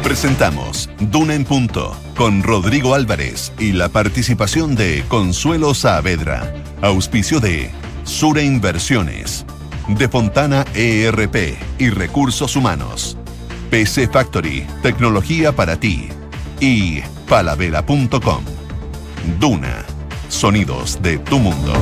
Presentamos Duna en Punto con Rodrigo Álvarez y la participación de Consuelo Saavedra. Auspicio de Sura Inversiones, de Fontana ERP y Recursos Humanos, PC Factory, tecnología para ti, y Falabella.com. Duna, sonidos de tu mundo.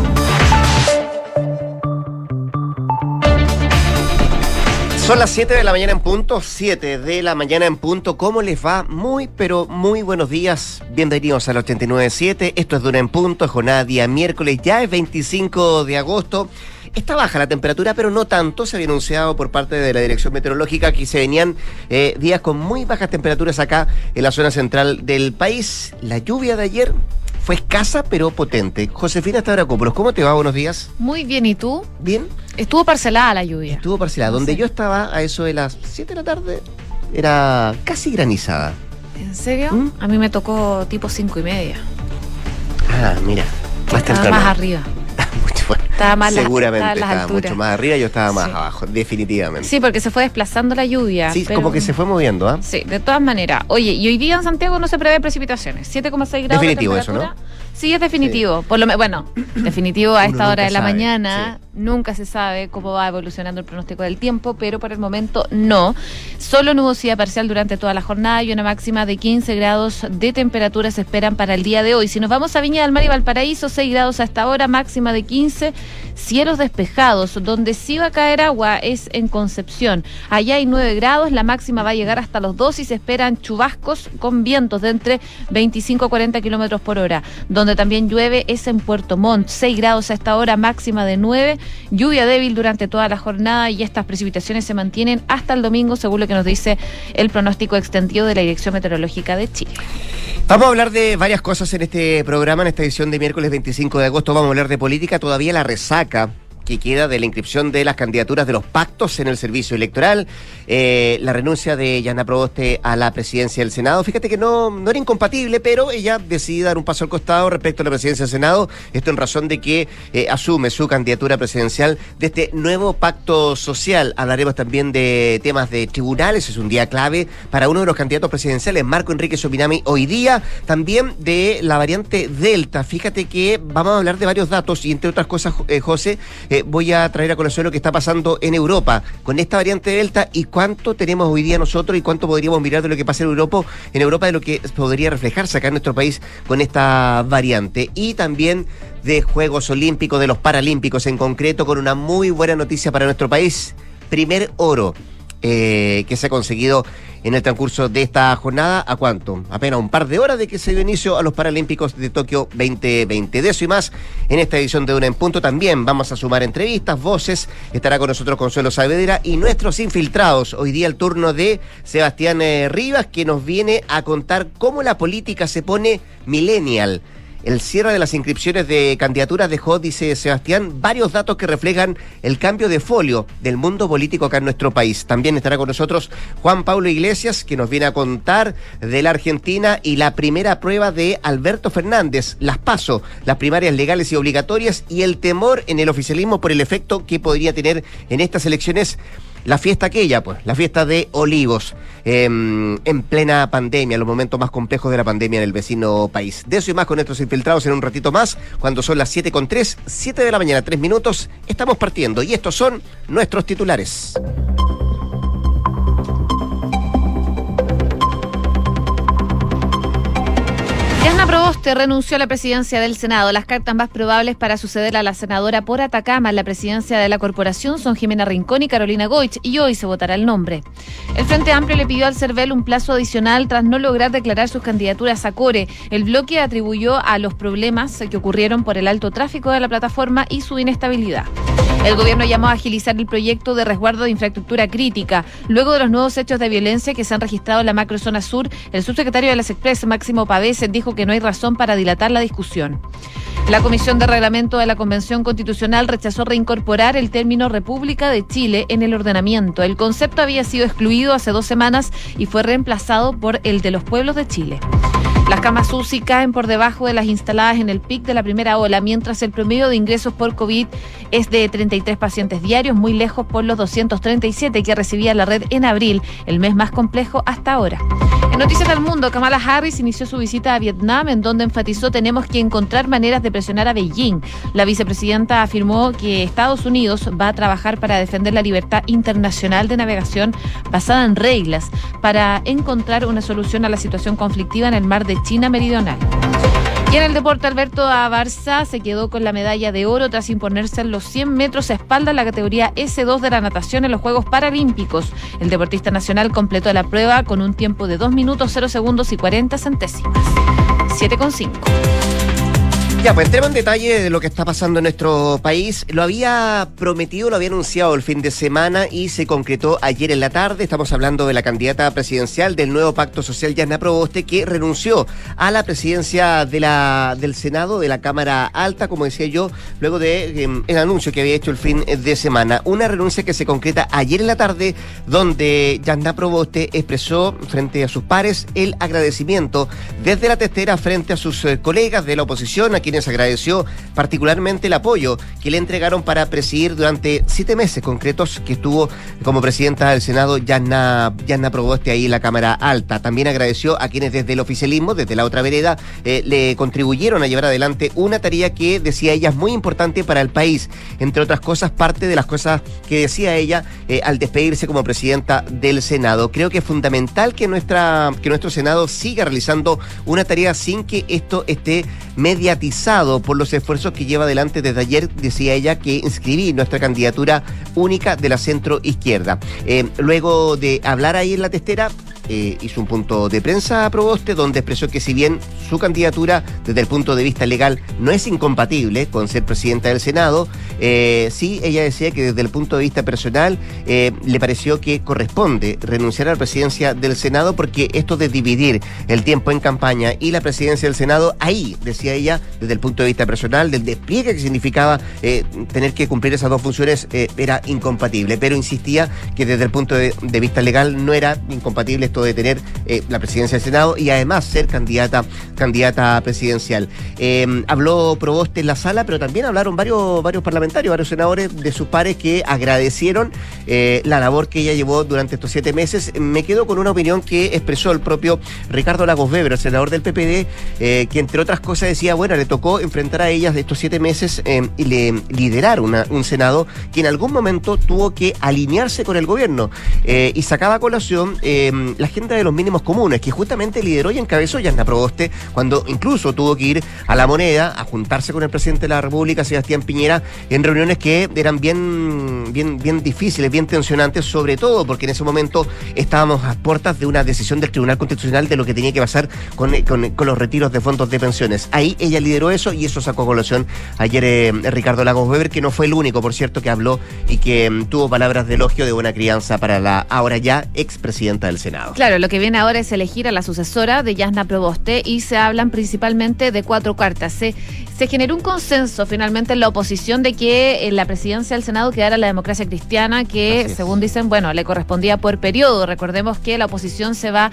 Son las 7 de la mañana en punto, 7 de la mañana en punto. ¿Cómo les va? Pero muy buenos días. Bienvenidos al 89.7. Esto es Duna en Punto, jornada día miércoles, ya es 25 de agosto. Está baja la temperatura, pero no tanto. Se había anunciado por parte de la Dirección Meteorológica que se venían días con muy bajas temperaturas acá en la zona central del país. La lluvia de ayer fue escasa, pero potente. Josefina Stavrakopoulos, ¿cómo te va? Buenos días. Muy bien, ¿y tú? Bien. Estuvo parcelada la lluvia. Estuvo parcelada. Donde yo estaba, a eso de las 7 de la tarde, era casi granizada. ¿En serio? A mí me tocó tipo 5:30. Ah, mira. Más temprano. Estaba más arriba. Bueno, estaba más seguramente estaba mucho más arriba, yo estaba más sí. abajo, definitivamente. Sí, porque se fue desplazando la lluvia. Sí, pero... como que se fue moviendo, ¿ah? Sí, de todas maneras. Oye, y hoy día en Santiago no se prevé precipitaciones. 7,6 grados definitivo de eso, temperatura. ¿no? Sí, es definitivo. Sí. Por lo bueno, definitivo a esta hora de la mañana. Sí. Nunca se sabe cómo va evolucionando el pronóstico del tiempo, pero por el momento no. Solo nubosidad parcial durante toda la jornada y una máxima de 15 grados de temperatura se esperan para el día de hoy. Si nos vamos a Viña del Mar y Valparaíso, 6 grados a esta hora, máxima de 15, cielos despejados. Donde sí va a caer agua es en Concepción. Allá hay 9 grados, la máxima va a llegar hasta los 2 y se esperan chubascos con vientos de entre 25 a 40 kilómetros por hora. Donde también llueve es en Puerto Montt, 6 grados a esta hora, máxima de 9, lluvia débil durante toda la jornada y estas precipitaciones se mantienen hasta el domingo, según lo que nos dice el pronóstico extendido de la Dirección Meteorológica de Chile. Vamos a hablar de varias cosas en este programa, en esta edición de miércoles 25 de agosto. Vamos a hablar de política, todavía la resaca que queda de la inscripción de las candidaturas de los pactos en el servicio electoral, la renuncia de Yana Proboste a la presidencia del Senado. Fíjate que no era incompatible, pero ella decidió dar un paso al costado respecto a la presidencia del Senado, esto en razón de que asume su candidatura presidencial de este nuevo pacto social. Hablaremos también de temas de tribunales, es un día clave para uno de los candidatos presidenciales, Marco Enrique Sominami, hoy día, también de la variante Delta. Fíjate que vamos a hablar de varios datos y entre otras cosas, José, voy a traer a colación lo que está pasando en Europa con esta variante Delta y cuánto tenemos hoy día nosotros y cuánto podríamos mirar de lo que pasa en Europa, de lo que podría reflejarse acá en nuestro país con esta variante. Y también de Juegos Olímpicos, de los Paralímpicos en concreto, con una muy buena noticia para nuestro país. Primer oro que se ha conseguido en el transcurso de esta jornada. ¿A cuánto? Apenas un par de horas de que se dio inicio a los Paralímpicos de Tokio 2020. De eso y más en esta edición de Duna en Punto. También vamos a sumar entrevistas, voces. Estará con nosotros Consuelo Saavedra y nuestros infiltrados. Hoy día el turno de Sebastián Rivas, que nos viene a contar cómo la política se pone millennial. El cierre de las inscripciones de candidaturas dejó, dice Sebastián, varios datos que reflejan el cambio de folio del mundo político acá en nuestro país. También estará con nosotros Juan Pablo Iglesias, que nos viene a contar de la Argentina y la primera prueba de Alberto Fernández, las PASO, las primarias legales y obligatorias, y el temor en el oficialismo por el efecto que podría tener en estas elecciones la fiesta aquella, pues, la fiesta de Olivos, en plena pandemia, los momentos más complejos de la pandemia en el vecino país. De eso y más con nuestros infiltrados en un ratito más, cuando son las 7:03, 7 de la mañana, 3 minutos, estamos partiendo y estos son nuestros titulares. Yana Proboste renunció a la presidencia del Senado. Las cartas más probables para suceder a la senadora por Atacama en la presidencia de la corporación son Jimena Rincón y Carolina Goich, y hoy se votará el nombre. El Frente Amplio le pidió al CERVEL un plazo adicional tras no lograr declarar sus candidaturas a Core. El bloque atribuyó a los problemas que ocurrieron por el alto tráfico de la plataforma y su inestabilidad. El gobierno llamó a agilizar el proyecto de resguardo de infraestructura crítica. Luego de los nuevos hechos de violencia que se han registrado en la macrozona sur, el subsecretario de las Express, Máximo Pavés, dijo que no hay razón para dilatar la discusión. La Comisión de Reglamento de la Convención Constitucional rechazó reincorporar el término República de Chile en el ordenamiento. El concepto había sido excluido hace 2 semanas y fue reemplazado por el de los pueblos de Chile. Las camas UCI caen por debajo de las instaladas en el pic de la primera ola, mientras el promedio de ingresos por COVID es de 33 pacientes diarios, muy lejos por los 237 que recibía la red en abril, el mes más complejo hasta ahora. En Noticias del Mundo, Kamala Harris inició su visita a Vietnam, en donde enfatizó: tenemos que encontrar maneras de presionar a Beijing. La vicepresidenta afirmó que Estados Unidos va a trabajar para defender la libertad internacional de navegación basada en reglas, para encontrar una solución a la situación conflictiva en el mar de China Meridional. Y en el deporte, Alberto Abarza se quedó con la medalla de oro tras imponerse en los 100 metros a espalda en la categoría S2 de la natación en los Juegos Paralímpicos. El deportista nacional completó la prueba con un tiempo de 2 minutos 0 segundos y 40 centésimas. 7,5. Ya, pues entremos en detalle de lo que está pasando en nuestro país. Lo había prometido, lo había anunciado el fin de semana y se concretó ayer en la tarde. Estamos hablando de la candidata presidencial del nuevo Pacto Social, Yasna Proboste, que renunció a la presidencia del Senado, de la Cámara Alta, como decía yo, luego de el anuncio que había hecho el fin de semana. Una renuncia que se concreta ayer en la tarde, donde Yasna Proboste expresó frente a sus pares el agradecimiento desde la testera frente a sus colegas de la oposición, a quienes agradeció particularmente el apoyo que le entregaron para presidir durante 7 meses concretos que estuvo como presidenta del Senado Yasna Proboste ahí en la Cámara Alta. También agradeció a quienes desde el oficialismo, desde la otra vereda, le contribuyeron a llevar adelante una tarea que, decía ella, es muy importante para el país. Entre otras cosas, parte de las cosas que decía ella al despedirse como presidenta del Senado. Creo que es fundamental que nuestro Senado siga realizando una tarea sin que esto esté mediatizado por los esfuerzos que lleva adelante desde ayer, decía ella, que inscribí nuestra candidatura única de la centro izquierda. Luego de hablar ahí en la testera, hizo un punto de prensa a Proboste, donde expresó que si bien su candidatura desde el punto de vista legal no es incompatible con ser presidenta del Senado, sí, ella decía que desde el punto de vista personal le pareció que corresponde renunciar a la presidencia del Senado, porque esto de dividir el tiempo en campaña y la presidencia del Senado, ahí, decía ella, desde el punto de vista personal, del despliegue que significaba tener que cumplir esas dos funciones, era incompatible, pero insistía que desde el punto de vista legal no era incompatible esto de tener la presidencia del Senado y además ser candidata presidencial. Habló Proboste en la sala, pero también hablaron varios parlamentarios, varios senadores de sus pares que agradecieron la labor que ella llevó durante estos 7 meses. Me quedo con una opinión que expresó el propio Ricardo Lagos Weber, el senador del PPD, que entre otras cosas decía, bueno, le tocó enfrentar a ellas de estos 7 meses y liderar un Senado que en algún momento tuvo que alinearse con el gobierno y sacaba a colación la agenda de los mínimos comunes, que justamente lideró y encabezó Yasna Proboste, cuando incluso tuvo que ir a La Moneda a juntarse con el presidente de la República, Sebastián Piñera, en reuniones que eran bien difíciles, bien tensionantes, sobre todo porque en ese momento estábamos a puertas de una decisión del Tribunal Constitucional de lo que tenía que pasar con los retiros de fondos de pensiones. Ahí ella lideró eso y eso sacó a colación ayer Ricardo Lagos Weber, que no fue el único, por cierto, que habló y que tuvo palabras de elogio de buena crianza para la ahora ya expresidenta del Senado. Claro, lo que viene ahora es elegir a la sucesora de Yasna Proboste y se hablan principalmente de 4 cartas. Se generó un consenso finalmente en la oposición de que en la presidencia del Senado quedara la Democracia Cristiana, que según dicen, bueno, le correspondía por periodo. Recordemos que la oposición se va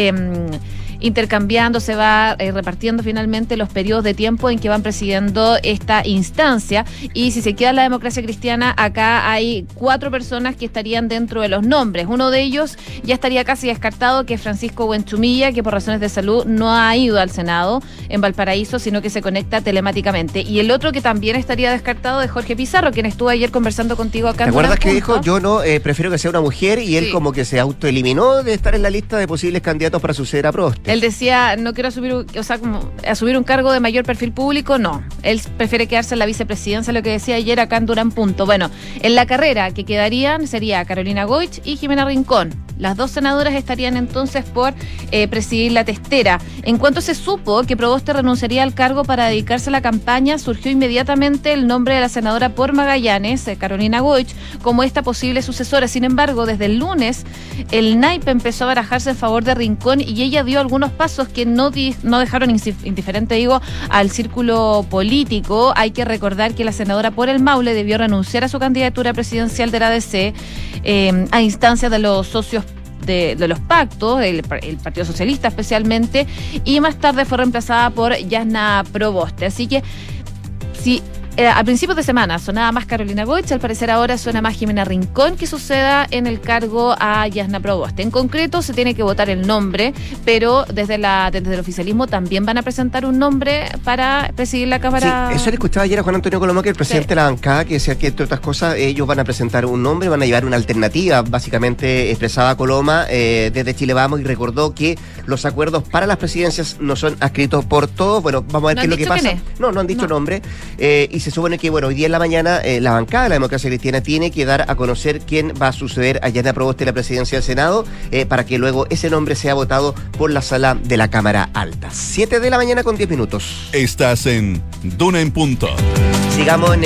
intercambiando, se va repartiendo finalmente los periodos de tiempo en que van presidiendo esta instancia, y si se queda la Democracia Cristiana, acá hay 4 personas que estarían dentro de los nombres. Uno de ellos ya estaría casi descartado, que es Francisco Buenchumilla, que por razones de salud no ha ido al Senado en Valparaíso, sino que se conecta telemáticamente. Y el otro que también estaría descartado es Jorge Pizarro, quien estuvo ayer conversando contigo acá. ¿Te acuerdas que dijo, yo no, prefiero que sea una mujer, y él como que se autoeliminó de estar en la lista de posibles candidatos para suceder a Proboste? Él decía, no quiero asumir un cargo de mayor perfil público, no. Él prefiere quedarse en la vicepresidencia, lo que decía ayer acá en Durán Punto. Bueno, en la carrera que quedarían sería Carolina Goich y Jimena Rincón. Las 2 senadoras estarían entonces por presidir la testera. En cuanto se supo que Proboste renunciaría al cargo para dedicarse a la campaña, surgió inmediatamente el nombre de la senadora por Magallanes, Carolina Goich, como esta posible sucesora. Sin embargo, desde el lunes, el naipe empezó a barajarse en favor de Rincón y ella dio algunos pasos que no dejaron indiferente, al círculo político. Hay que recordar que la senadora por el Maule debió renunciar a su candidatura presidencial de la ADC a instancias de los socios los pactos, el Partido Socialista especialmente, y más tarde fue reemplazada por Jasna Proboste. Así que si a principios de semana sonaba más Carolina Goich, al parecer ahora suena más Jimena Rincón, que suceda en el cargo a Jasna Proboste. En concreto se tiene que votar el nombre, pero desde el oficialismo también van a presentar un nombre para presidir la Cámara. Sí, eso le escuchaba ayer a Juan Antonio Coloma, que el presidente de la bancada, que decía que entre otras cosas ellos van a presentar un nombre, van a llevar una alternativa, básicamente expresaba Coloma desde Chile Vamos, y recordó que los acuerdos para las presidencias no son adscritos por todos. Bueno, vamos a ver qué es lo que pasa. No han dicho nombre, y se supone que, hoy día en la mañana la bancada de la Democracia Cristiana tiene que dar a conocer quién va a suceder a Jasna Proboste en la presidencia del Senado, para que luego ese nombre sea votado por la sala de la Cámara Alta. 7:10 con 10 minutos. Estás en Duna en Punto. Sigamos en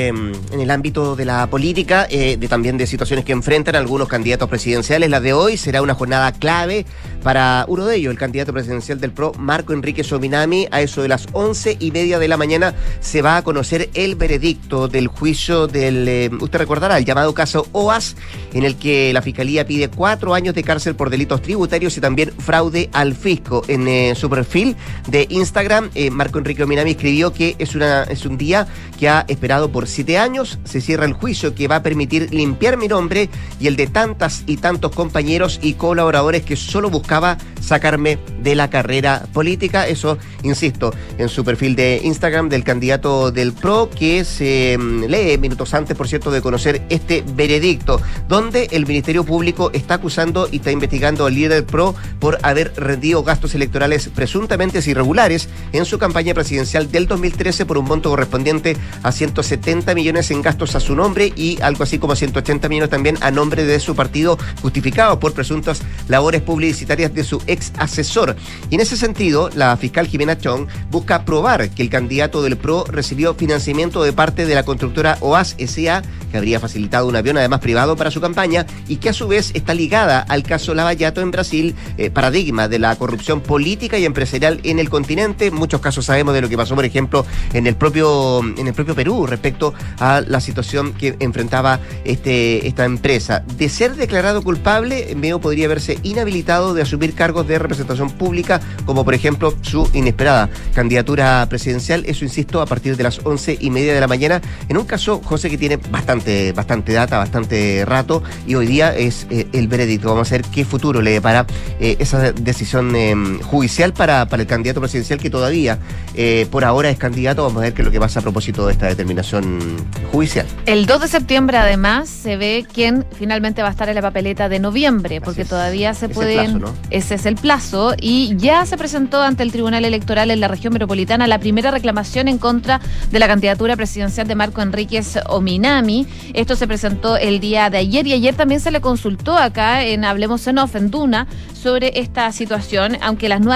el ámbito de la política, también de situaciones que enfrentan algunos candidatos presidenciales. La de hoy será una jornada clave para uno de ellos, el candidato presidencial del PRO, Marco Enrique Sominami. A eso de las 11:30 de la mañana se va a conocer el veredicto del juicio usted recordará, el llamado caso OAS, en el que la Fiscalía pide 4 años de cárcel por delitos tributarios y también fraude al fisco. En su perfil de Instagram, Marco Enrique Sominami escribió que es un día que ha esperado por 7 años. Se cierra el juicio que va a permitir limpiar mi nombre y el de tantas y tantos compañeros y colaboradores que solo buscaba sacarme de la carrera política. Eso, insisto, en su perfil de Instagram del candidato del PRO, que se lee minutos antes, por cierto, de conocer este veredicto, donde el Ministerio Público está acusando y está investigando al líder del PRO por haber rendido gastos electorales presuntamente irregulares en su campaña presidencial del 2013 por un monto correspondiente a 170 millones en gastos a su nombre y algo así como 180 millones también a nombre de su partido, justificado por presuntas labores publicitarias de su ex asesor. Y en ese sentido, la fiscal Jimena Chong busca probar que el candidato del PRO recibió financiamiento de parte de la constructora OAS S.A., que habría facilitado un avión además privado para su campaña y que a su vez está ligada al caso Lava Jato en Brasil, paradigma de la corrupción política y empresarial en el continente. En muchos casos sabemos de lo que pasó, por ejemplo, en el propio Perú respecto a la situación que enfrentaba esta empresa. De ser declarado culpable, Meo podría verse inhabilitado de asumir cargos de representación pública, como por ejemplo su inesperada candidatura presidencial. Eso, insisto, a partir de las 11:30 de la mañana, en un caso, José, que tiene bastante data, bastante rato, y hoy día es el veredicto. Vamos a ver qué futuro le depara esa decisión judicial para el candidato presidencial, que todavía por ahora es candidato. Vamos a ver qué es lo que pasa a propósito de esta determinación judicial. El 2 de septiembre, además, se ve quién finalmente va a estar en la papeleta de noviembre, porque todavía se pueden... Ese es el plazo, y ya se presentó ante el Tribunal Electoral en la región metropolitana la primera reclamación en contra de la candidatura presidencial de Marco Enrique Sominami. Esto se presentó el día de ayer, y ayer también se le consultó acá en Hablemos en Off, en Duna, sobre esta situación. Aunque las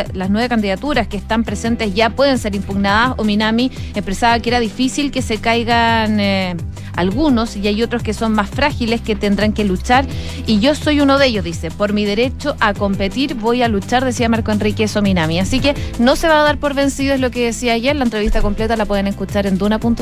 9 candidaturas que están presentes ya pueden ser impugnadas, Sominami expresaba que era difícil que se caigan algunos, y hay otros que son más frágiles que tendrán que luchar, y yo soy uno de ellos, dice. Por mi derecho a competir voy a luchar, decía Marco Enrique Sominami. Así que no se va a dar por vencido, es lo que decía ayer. La entrevista completa la pueden escuchar en duna.cl.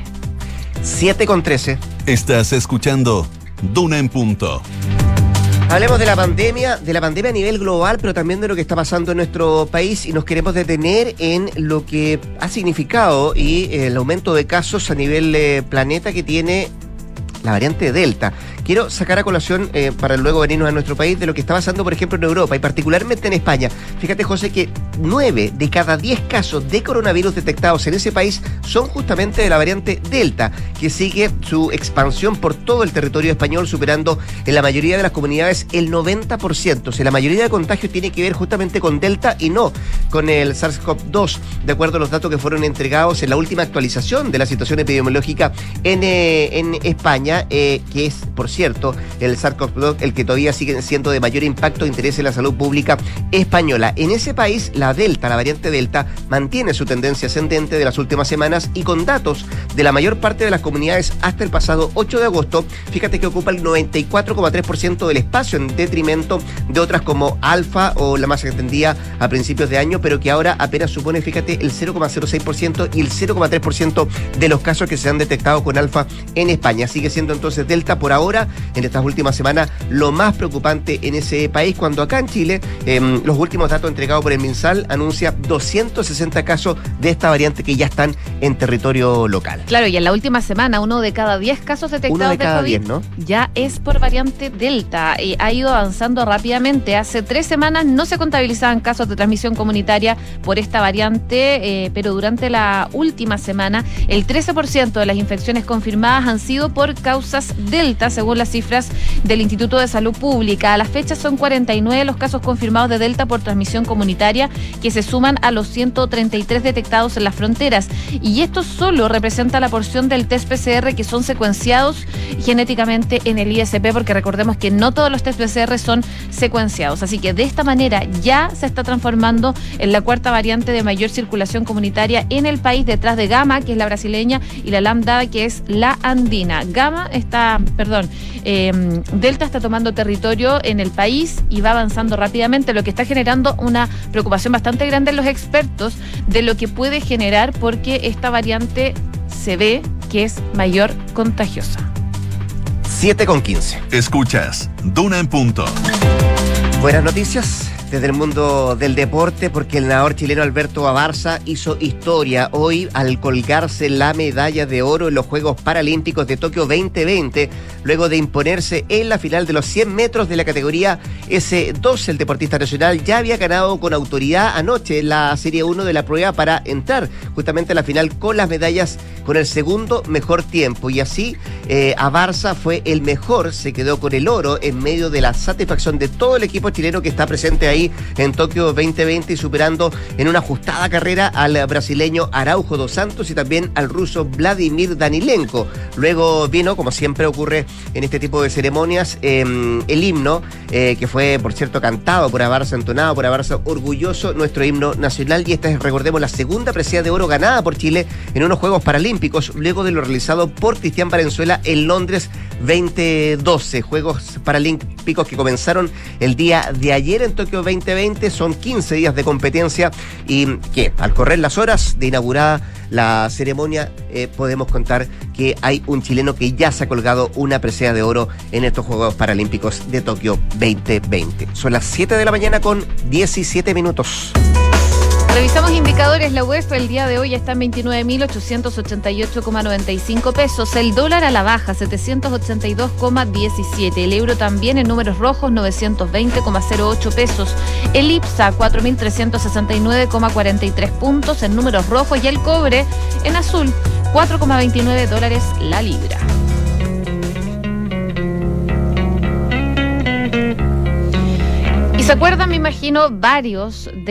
7:13. Estás escuchando Duna en Punto. Hablemos de la pandemia a nivel global, pero también de lo que está pasando en nuestro país, y nos queremos detener en lo que ha significado y el aumento de casos a nivel planeta que tiene la variante Delta. Quiero sacar a colación, para luego venirnos a nuestro país, de lo que está pasando, por ejemplo, en Europa y particularmente en España. Fíjate, José, que 9 de cada 10 casos de coronavirus detectados en ese país son justamente de la variante Delta, que sigue su expansión por todo el territorio español, superando en la mayoría de las comunidades el 90%. O sea, la mayoría de contagios tiene que ver justamente con Delta y no con el SARS-CoV-2, de acuerdo a los datos que fueron entregados en la última actualización de la situación epidemiológica en España, que es, por cierto, el SARS-CoV-2 el que todavía sigue siendo de mayor impacto e interés en la salud pública española. En ese país, la variante Delta, mantiene su tendencia ascendente de las últimas semanas, y con datos de la mayor parte de las comunidades hasta el pasado 8 de agosto, fíjate que ocupa el 94,3% del espacio, en detrimento de otras como Alfa o la más extendida a principios de año, pero que ahora apenas supone, fíjate, el 0,06% y el 0,3% de los casos que se han detectado con Alfa en España. Sigue siendo entonces Delta por ahora China en estas últimas semanas, lo más preocupante en ese país, cuando acá en Chile los últimos datos entregados por el MinSal anuncia 260 casos de esta variante que ya están en territorio local. Claro, y en la última semana 1 de cada 10 casos detectados de cada COVID 10, ¿no? ya es por variante Delta y ha ido avanzando rápidamente. Hace 3 semanas no se contabilizaban casos de transmisión comunitaria por esta variante, pero durante la última semana el 13% de las infecciones confirmadas han sido por causas Delta, según las cifras del Instituto de Salud Pública. A la fecha son 49 los casos confirmados de Delta por transmisión comunitaria, que se suman a los 133 detectados en las fronteras. Y esto solo representa la porción del test PCR que son secuenciados genéticamente en el ISP, porque recordemos que no todos los test PCR son secuenciados. Así que de esta manera ya se está transformando en la cuarta variante de mayor circulación comunitaria en el país, detrás de Gamma, que es la brasileña, y la Lambda, que es la andina. Delta está tomando territorio en el país y va avanzando rápidamente, lo que está generando una preocupación bastante grande en los expertos de lo que puede generar, porque esta variante se ve que es mayor contagiosa. 7:15. Escuchas Duna en Punto. Buenas noticias desde el mundo del deporte, porque el nadador chileno Alberto Abarza hizo historia hoy al colgarse la medalla de oro en los Juegos Paralímpicos de Tokio 2020, luego de imponerse en la final de los 100 metros de la categoría S2. El deportista nacional ya había ganado con autoridad anoche en la Serie 1 de la prueba para entrar justamente a la final con las medallas con el segundo mejor tiempo, y así Abarza fue el mejor, se quedó con el oro en medio de la satisfacción de todo el equipo chileno que está presente ahí en Tokio 2020 y superando en una ajustada carrera al brasileño Araujo dos Santos y también al ruso Vladimir Danilenko. Luego vino, como siempre ocurre en este tipo de ceremonias, el himno, que fue, por cierto, cantado por Abarza, entonado por Abarza, orgulloso nuestro himno nacional, y esta es, recordemos, la segunda presea de oro ganada por Chile en unos Juegos Paralímpicos, luego de lo realizado por Cristian Valenzuela en Londres 2012. Juegos Paralímpicos que comenzaron el día de ayer en Tokio 2020, son 15 días de competencia, y que al correr las horas de inaugurada la ceremonia podemos contar que hay un chileno que ya se ha colgado una presea de oro en estos Juegos Paralímpicos de Tokio 2020. Son las 7 de la mañana con 17 minutos. Revisamos indicadores. La UEF el día de hoy está en 29.888,95 pesos. El dólar a la baja, 782,17. El euro también en números rojos, 920,08 pesos. El IPSA, 4.369,43 puntos en números rojos. Y el cobre en azul, $4,29 la libra. Y se acuerdan, me imagino, varios de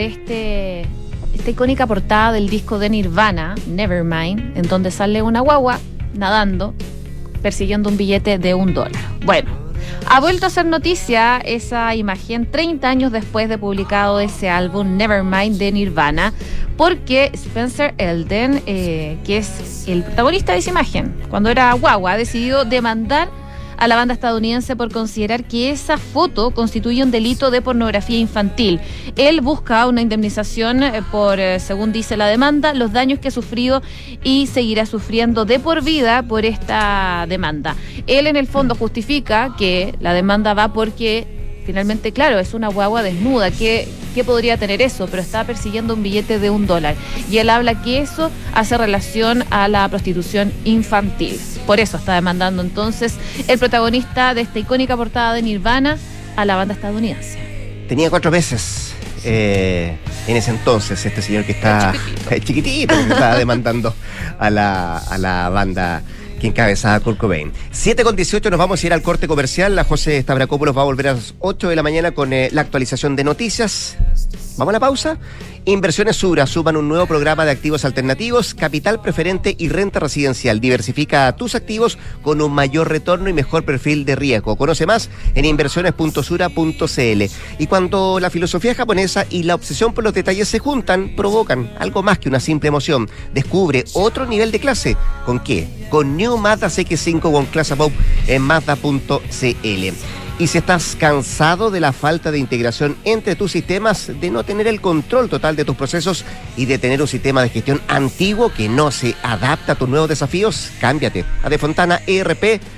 esta icónica portada del disco de Nirvana, Nevermind, en donde sale una guagua nadando, persiguiendo un billete de $1. Bueno, ha vuelto a ser noticia esa imagen 30 años después de publicado ese álbum Nevermind de Nirvana, porque Spencer Elden, que es el protagonista de esa imagen, cuando era guagua, ha decidido demandar a la banda estadounidense por considerar que esa foto constituye un delito de pornografía infantil. Él busca una indemnización por, según dice la demanda, los daños que ha sufrido y seguirá sufriendo de por vida por esta demanda. Él en el fondo justifica que la demanda va porque finalmente, claro, es una guagua desnuda. ¿Qué podría tener eso? Pero está persiguiendo un billete de $1. Y él habla que eso hace relación a la prostitución infantil. Por eso está demandando entonces el protagonista de esta icónica portada de Nirvana a la banda estadounidense. Tenía 4 meses en ese entonces este señor que está chiquitito que está demandando a la banda que encabezaba Kurt Cobain. 7:18, nos vamos a ir al corte comercial. La José Stavrakopoulos va a volver a las 8 de la mañana con la actualización de noticias. ¿Vamos a la pausa? Inversiones Sura suman un nuevo programa de activos alternativos, capital preferente y renta residencial. Diversifica tus activos con un mayor retorno y mejor perfil de riesgo. Conoce más en inversiones.sura.cl. Y cuando la filosofía japonesa y la obsesión por los detalles se juntan, provocan algo más que una simple emoción. Descubre otro nivel de clase. ¿Con qué? Con New Mazda CX-5 con Class Above en Mazda.cl. Y si estás cansado de la falta de integración entre tus sistemas, de no tener el control total de tus procesos y de tener un sistema de gestión antiguo que no se adapta a tus nuevos desafíos, cámbiate a De Fontana ERP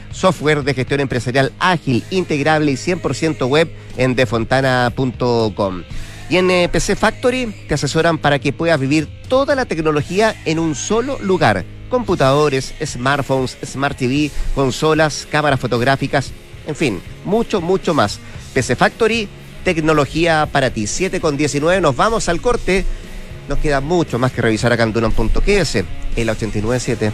software de gestión empresarial ágil, integrable y 100% web en defontana.com. Y en PC Factory te asesoran para que puedas vivir toda la tecnología en un solo lugar. Computadores, smartphones, Smart TV, consolas, cámaras fotográficas, en fin, mucho, mucho más. PC Factory, tecnología para ti. 7:19, nos vamos al corte. Nos queda mucho más que revisar acá en Dunan.ks, en la 89.7.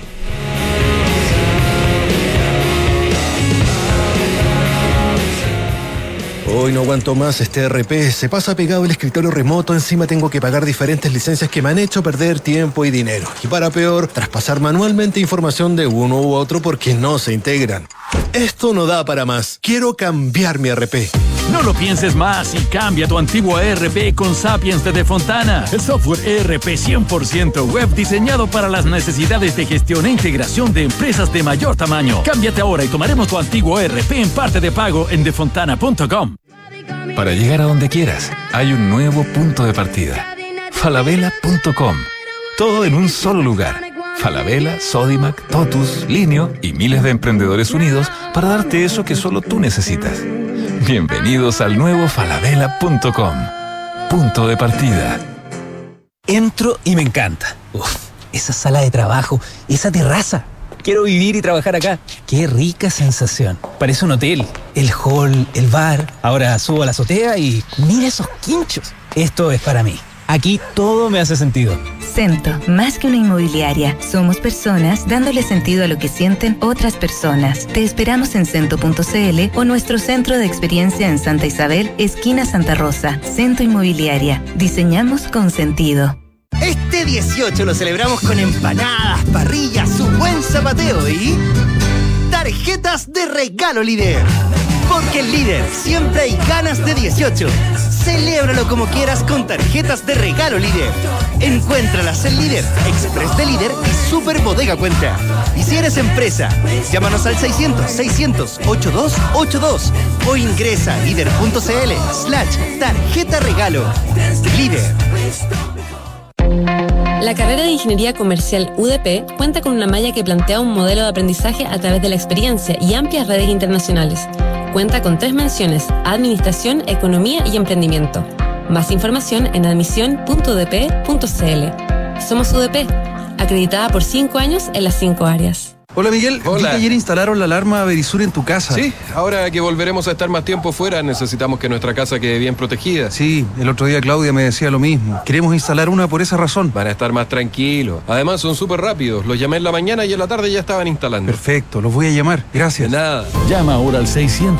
Hoy no aguanto más este RP, se pasa pegado el escritorio remoto, encima tengo que pagar diferentes licencias que me han hecho perder tiempo y dinero. Y para peor, traspasar manualmente información de uno u otro porque no se integran. Esto no da para más. Quiero cambiar mi RP. No lo pienses más y cambia tu antiguo ERP con Sapiens de Defontana. El software ERP 100% web diseñado para las necesidades de gestión e integración de empresas de mayor tamaño. Cámbiate ahora y tomaremos tu antiguo ERP en parte de pago en defontana.com. Para llegar a donde quieras, hay un nuevo punto de partida. Falabella.com. Todo en un solo lugar. Falabella, Sodimac, Totus, Linio y miles de emprendedores unidos para darte eso que solo tú necesitas. Bienvenidos al nuevo Falabella.com. Punto de partida. Entro y me encanta. Uf, esa sala de trabajo, esa terraza. Quiero vivir y trabajar acá. Qué rica sensación. Parece un hotel. El hall, el bar. Ahora subo a la azotea y mira esos quinchos. Esto es para mí. Aquí todo me hace sentido. Cento, más que una inmobiliaria, somos personas dándole sentido a lo que sienten otras personas. Te esperamos en cento.cl o nuestro centro de experiencia en Santa Isabel, esquina Santa Rosa. Cento Inmobiliaria. Diseñamos con sentido. Este 18 lo celebramos con empanadas, parrillas, un buen zapateo y tarjetas de regalo Líder. Porque en Líder siempre hay ganas de 18. Celébralo como quieras con tarjetas de regalo Líder. Encuéntralas en Líder, Express de Líder y Super Bodega Cuenta. Y si eres empresa, llámanos al 600-600-8282 o ingresa a líder.cl/tarjeta regalo. Líder. La carrera de Ingeniería Comercial UDP cuenta con una malla que plantea un modelo de aprendizaje a través de la experiencia y amplias redes internacionales. Cuenta con 3 menciones: Administración, Economía y Emprendimiento. Más información en admisión.udp.cl. Somos UDP, acreditada por 5 años en las 5 áreas. Hola Miguel, vi que ayer instalaron la alarma Verisur en tu casa. Sí, ahora que volveremos a estar más tiempo fuera, necesitamos que nuestra casa quede bien protegida. Sí, el otro día Claudia me decía lo mismo. Queremos instalar una por esa razón. Van a estar más tranquilos. Además son súper rápidos. Los llamé en la mañana y en la tarde ya estaban instalando. Perfecto, los voy a llamar. Gracias. De nada. Llama ahora al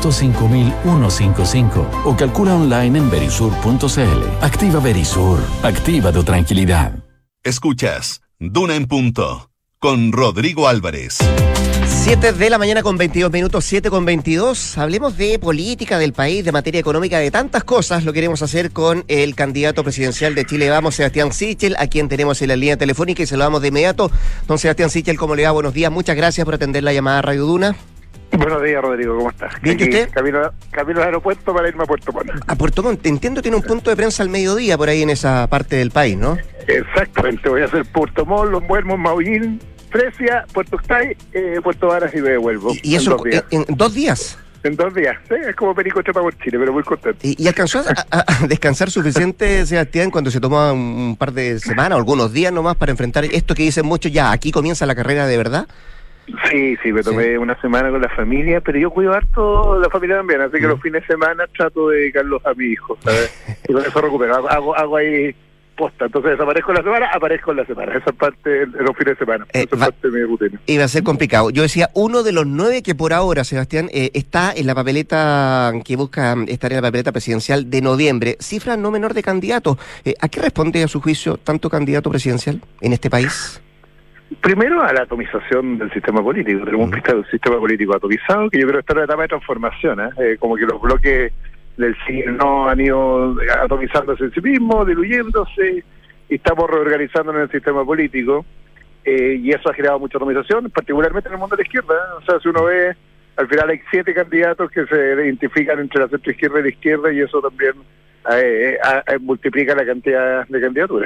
605.155 o calcula online en verisur.cl. Activa Verisur. Activa tu tranquilidad. Escuchas Duna en Punto con Rodrigo Álvarez. 7 de la mañana con 22 minutos, 7:22. Hablemos de política del país, de materia económica, de tantas cosas. Lo queremos hacer con el candidato presidencial de Chile Vamos, Sebastián Sichel, a quien tenemos en la línea telefónica y saludamos de inmediato. Don Sebastián Sichel, ¿cómo le va? Buenos días, muchas gracias por atender la llamada a Radio Duna. Buenos días, Rodrigo, ¿cómo estás? ¿Bien, usted? Camino al aeropuerto para irme a Puerto Montt. A Puerto Montt, entiendo, tiene un punto de prensa al mediodía por ahí en esa parte del país, ¿no? Exactamente, voy a hacer Puerto Montt, Los Muermos, Maullín, Fresia, Puerto Octay, Puerto Varas y me devuelvo. ¿Y eso en 2 días? En 2 días, sí, es como Perico Chepa por Chile, pero muy contento. ¿Y alcanzó a descansar suficiente, Sebastián, cuando se toma un par de semanas o algunos días nomás para enfrentar esto que dicen muchos, ya, aquí comienza la carrera de verdad? Sí, me tomé una semana con la familia, pero yo cuido harto la familia también, así que los fines de semana trato de dedicarlos a mi hijo, ¿sabes? Y con eso recupero, hago ahí posta, entonces desaparezco en la semana, aparezco en la semana, esa parte de los fines de semana, esa parte de mi rutina. Iba a ser complicado. Yo decía, uno de los 9 que por ahora, Sebastián, está en la papeleta, que busca estar en la papeleta presidencial de noviembre, cifra no menor de candidatos. ¿A qué responde a su juicio tanto candidato presidencial en este país? Primero, a la atomización del sistema político. Tenemos un sistema político atomizado que yo creo que está en una etapa de transformación, como que los bloques del sí no han ido atomizándose en sí mismos, diluyéndose, y estamos reorganizándonos en el sistema político, y eso ha generado mucha atomización, particularmente en el mundo de la izquierda. O sea, si uno ve, al final hay 7 candidatos que se identifican entre la centroizquierda y la izquierda, y eso también multiplica la cantidad de candidaturas.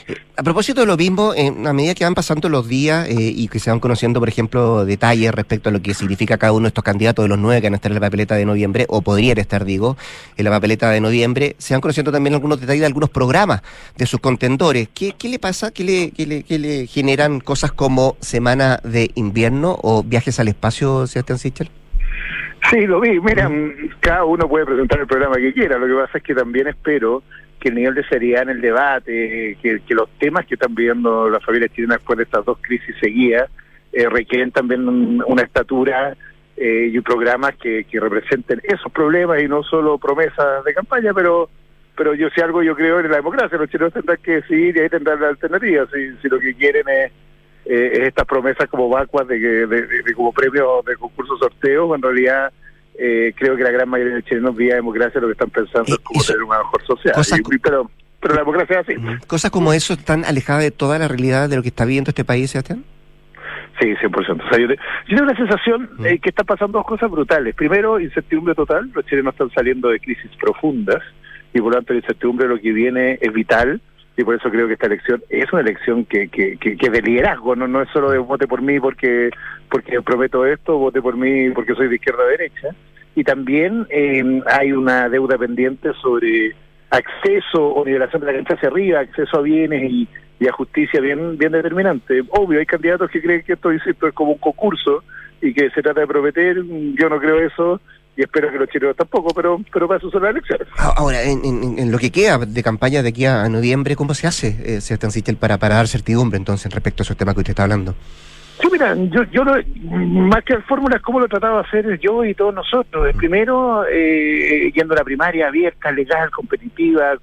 A propósito de lo mismo, a medida que van pasando los días y que se van conociendo, por ejemplo, detalles respecto a lo que significa cada uno de estos candidatos de los 9 que van a estar en la papeleta de noviembre, o podrían estar, digo, en la papeleta de noviembre, se van conociendo también algunos detalles de algunos programas de sus contendores. ¿Qué le pasa? ¿Qué le generan cosas como Semana de Invierno o Viajes al Espacio, Sebastián Sichel? Sí, lo vi. Mira, cada uno puede presentar el programa que quiera. Lo que pasa es que también espero que el nivel de seriedad en el debate, que los temas que están viviendo las familias chilenas después de estas 2 crisis seguidas, requieren también una estatura y programas que representen esos problemas y no solo promesas de campaña, pero yo si algo yo creo en la democracia, los chilenos tendrán que decidir y ahí tendrán la alternativa, si lo que quieren es estas promesas como vacuas de como premios de concursos sorteos, en realidad creo que la gran mayoría de chilenos vía democracia lo que están pensando es como tener una mejor sociedad. Pero la democracia es así. ¿Cosas como eso están alejadas de toda la realidad de lo que está viviendo este país, Sebastián? Sí, 100%. O sea, yo tengo la sensación que están pasando 2 cosas brutales. Primero, incertidumbre total. Los chilenos están saliendo de crisis profundas y por lo tanto la incertidumbre de lo que viene es vital. Y por eso creo que esta elección es una elección que de liderazgo, no es solo de vote por mí porque prometo esto, vote por mí porque soy de izquierda a derecha. Y también hay una deuda pendiente sobre acceso o nivelación de la cancha hacia arriba, acceso a bienes y a justicia bien determinante. Obvio, hay candidatos que creen que esto es como un concurso y que se trata de prometer. Yo no creo eso. Y espero que los chilenos tampoco, pero para eso son las elecciones. Ahora, en lo que queda de campaña de aquí a noviembre, ¿cómo se hace, Sebastián Sichel, para dar certidumbre entonces respecto a esos temas que usted está hablando? Sí, mira, yo más que fórmulas, ¿cómo lo trataba de hacer yo y todos nosotros? Primero, yendo a la primaria abierta, legal, competitiva,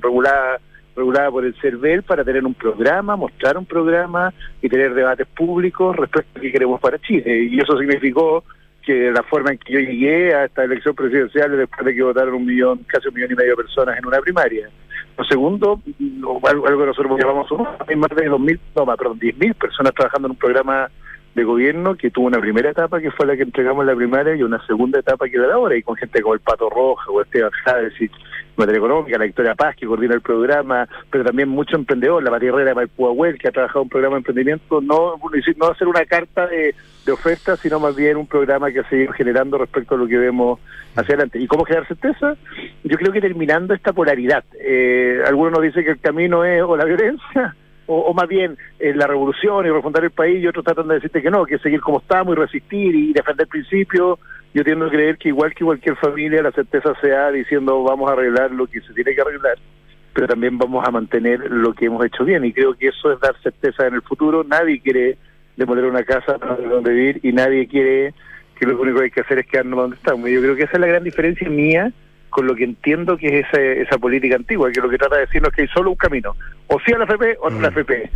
regulada por el CERVEL, para tener un programa, mostrar un programa y tener debates públicos respecto a qué queremos para Chile. Y eso significó que la forma en que yo llegué a esta elección presidencial después de que votaron casi 1,5 millones de personas en una primaria. Lo segundo, algo que nosotros llamamos hay más de 10.000 personas trabajando en un programa de gobierno que tuvo una primera etapa que fue la que entregamos en la primaria y una segunda etapa que era la hora, y con gente como el Pato Roja o Esteban Chávez y materia económica, la Victoria Paz que coordina el programa, pero también mucho emprendedor, la María Herrera de Maipú que ha trabajado un programa de emprendimiento, no hacer una carta de oferta, sino más bien un programa que ha seguido generando respecto a lo que vemos hacia adelante. ¿Y cómo generar certeza? Yo creo que terminando esta polaridad. Algunos nos dicen que el camino es o la violencia o más bien la revolución y refundar el país, y otros tratan de decirte que no, que seguir como estamos y resistir y defender principios. Yo tiendo a creer que igual que cualquier familia, la certeza se da diciendo vamos a arreglar lo que se tiene que arreglar, pero también vamos a mantener lo que hemos hecho bien, y creo que eso es dar certeza en el futuro. Nadie quiere demoler una casa para donde vivir y nadie quiere que lo único que hay que hacer es quedarnos donde estamos. Yo creo que esa es la gran diferencia mía con lo que entiendo que es esa política antigua, que lo que trata de decirnos es que hay solo un camino, o sí a la AFP o no a la AFP,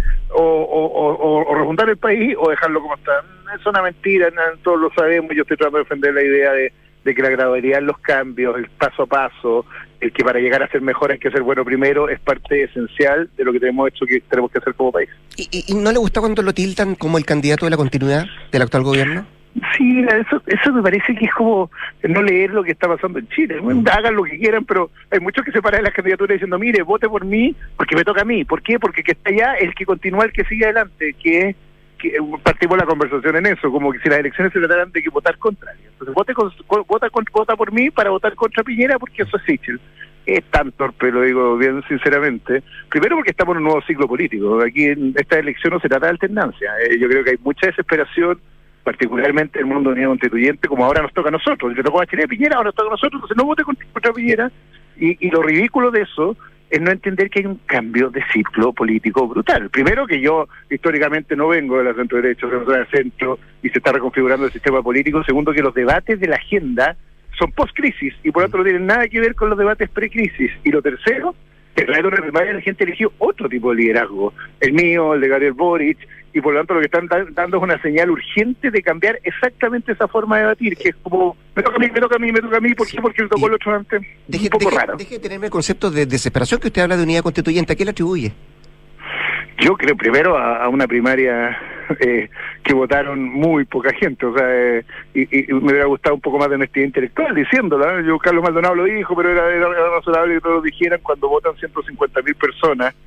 o refundar el país o dejarlo como está. Es una mentira, todos lo sabemos. Yo estoy tratando de defender la idea de que la gradualidad en los cambios, el paso a paso, el que para llegar a ser mejor hay que ser bueno primero, es parte esencial de lo que tenemos que hacer como país. ¿Y no le gusta cuando lo tildan como el candidato de la continuidad del actual gobierno? Sí, eso me parece que es como no leer lo que está pasando en Chile. Hagan lo que quieran, pero hay muchos que se paran en las candidaturas diciendo, mire, vote por mí porque me toca a mí. ¿Por qué? Porque que está allá el que continúa, el que sigue adelante, que partimos la conversación en eso, como que si las elecciones se trataran de que votar contra. Entonces vota por mí para votar contra Piñera, porque eso es Sichel. Es tan torpe, lo digo bien sinceramente. Primero porque estamos en un nuevo ciclo político. Aquí en esta elección no se trata de alternancia. Yo creo que hay mucha desesperación, particularmente en el mundo unidad constituyente, como ahora nos toca a nosotros. Le tocó a Chile Piñera, ahora nos toca a nosotros, entonces no vote contra Piñera. Y lo ridículo de eso es no entender que hay un cambio de ciclo político brutal. Primero, que yo históricamente no vengo de la centro derecha, vengo de la centro, y se está reconfigurando el sistema político. Segundo, que los debates de la agenda son post-crisis y por lo tanto no tienen nada que ver con los debates pre-crisis. Y lo tercero, que en realidad una primaria la gente eligió otro tipo de liderazgo, el mío, el de Gabriel Boric, y por lo tanto lo que están dando es una señal urgente de cambiar exactamente esa forma de debatir, que es como, me toca a mí, ¿por qué? Porque le tocó el otro antes. Un poco raro. Deje de tenerme el concepto de desesperación que usted habla de unidad constituyente. ¿A qué le atribuye? Yo creo primero a una primaria que votaron muy poca gente, o sea, y me hubiera gustado un poco más de honestidad intelectual diciéndola. Yo, Carlos Maldonado lo dijo, pero era razonable que todos lo dijeran. Cuando votan 150.000 personas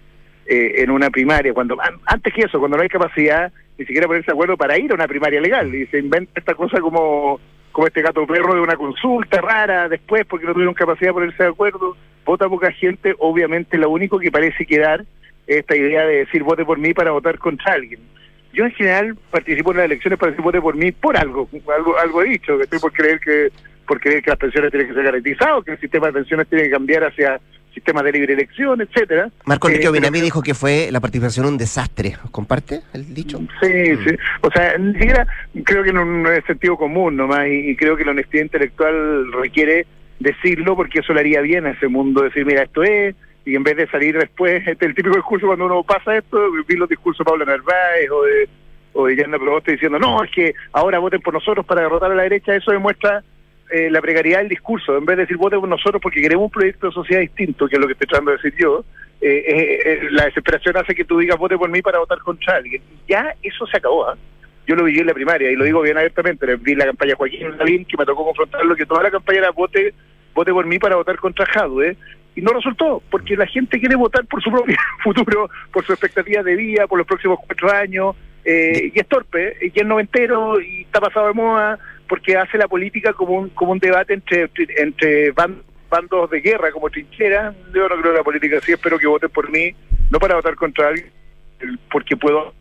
en una primaria, cuando antes que eso, cuando no hay capacidad ni siquiera ponerse de acuerdo para ir a una primaria legal, y se inventa esta cosa como este gato perro de una consulta rara después porque no tuvieron capacidad de ponerse de acuerdo, vota poca gente. Obviamente lo único que parece quedar es esta idea de decir vote por mí para votar contra alguien. Yo en general participo en las elecciones para decir vote por mí por algo he dicho, que estoy por creer que las pensiones tienen que ser garantizadas, que el sistema de pensiones tiene que cambiar hacia sistemas de libre elección, etcétera. Marco Enrique Ominami dijo que fue la participación un desastre. ¿Comparte el dicho? Sí. O sea, ni siquiera creo que no es sentido común nomás, y creo que la honestidad intelectual requiere decirlo, porque eso le haría bien a ese mundo, decir, mira, esto es, y en vez de salir después, el típico discurso cuando uno pasa esto, vi los discursos de Pablo Narváez o de Yanda Proboste diciendo, no, es que ahora voten por nosotros para derrotar a la derecha. Eso demuestra la precariedad del discurso. En vez de decir voten por nosotros porque queremos un proyecto de sociedad distinto, que es lo que estoy tratando de decir yo, la desesperación hace que tú digas vote por mí para votar contra alguien. Ya eso se acabó, ¿eh? Yo lo viví en la primaria y lo digo bien abiertamente. Vi la campaña Joaquín Lavín, que me tocó confrontarlo, que toda la campaña era vote por mí para votar contra Jadwe, y no resultó, porque la gente quiere votar por su propio futuro, por su expectativa de vida, por los próximos 4 años, y es torpe, y es noventero, y está pasado de moda, porque hace la política como un debate entre bandos de guerra, como trincheras. Yo no creo que la política así. Espero que voten por mí, no para votar contra alguien, porque puedo.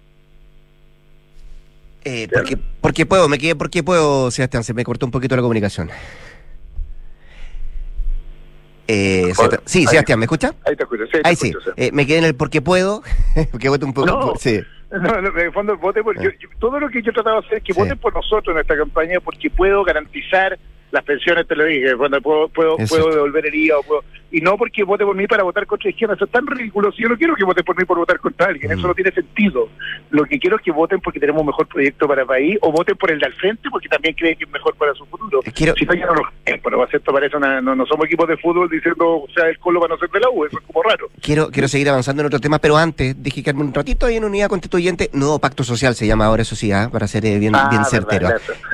Porque puedo, Sebastián, se me cortó un poquito la comunicación. Sí, Sebastián, ¿me escucha? Ahí te escucho, sí. Ahí sí. Me quedé en el porque puedo, porque voto un poco. No. Sí. No, en el fondo vote por todo lo que yo he tratado de hacer es que voten por nosotros en esta campaña, porque puedo garantizar las pensiones, te lo dije, cuando puedo devolver el IVA, y no porque vote por mí para votar contra la izquierda. Eso es tan ridículo. Si yo no quiero que voten por mí por votar contra alguien, eso no tiene sentido. Lo que quiero es que voten porque tenemos un mejor proyecto para el país, o voten por el de al frente porque también creen que es mejor para su futuro. Si no, ya no lo creen. Bueno, esto parece no somos equipos de fútbol diciendo, o sea, el Colo para no ser de la U, eso es como raro. Quiero seguir avanzando en otro tema, pero antes dije que un ratito ahí en Unidad Constituyente, nuevo pacto social se llama ahora, eso sí, para ser bien certero.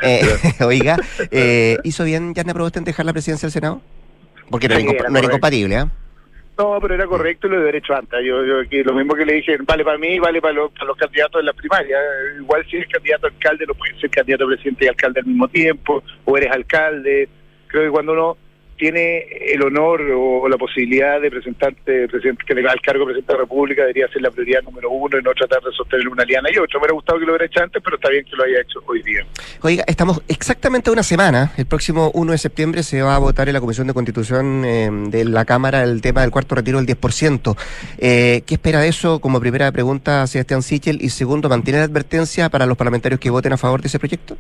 Oiga, ¿hizo bien Yasna Proboste en dejar la presidencia del Senado? Porque no era incompatible, ¿eh? No, pero era correcto lo de derecho antes. Yo lo mismo que le dije, vale para mí, vale para los candidatos de la primaria. Igual si eres candidato a alcalde, no puedes ser candidato a presidente y alcalde al mismo tiempo, o eres alcalde. Creo que cuando uno tiene el honor o la posibilidad de presentarte al cargo de presidente de la República, debería ser la prioridad número 1 y no tratar de sostener una liana y otra. Me hubiera gustado que lo hubiera hecho antes, pero está bien que lo haya hecho hoy día. Oiga, estamos exactamente una semana. El próximo 1 de septiembre se va a votar en la Comisión de Constitución de la Cámara el tema del cuarto retiro del 10%. ¿Qué espera de eso? Como primera pregunta, Sebastián Sichel. Y segundo, ¿mantiene la advertencia para los parlamentarios que voten a favor de ese proyecto?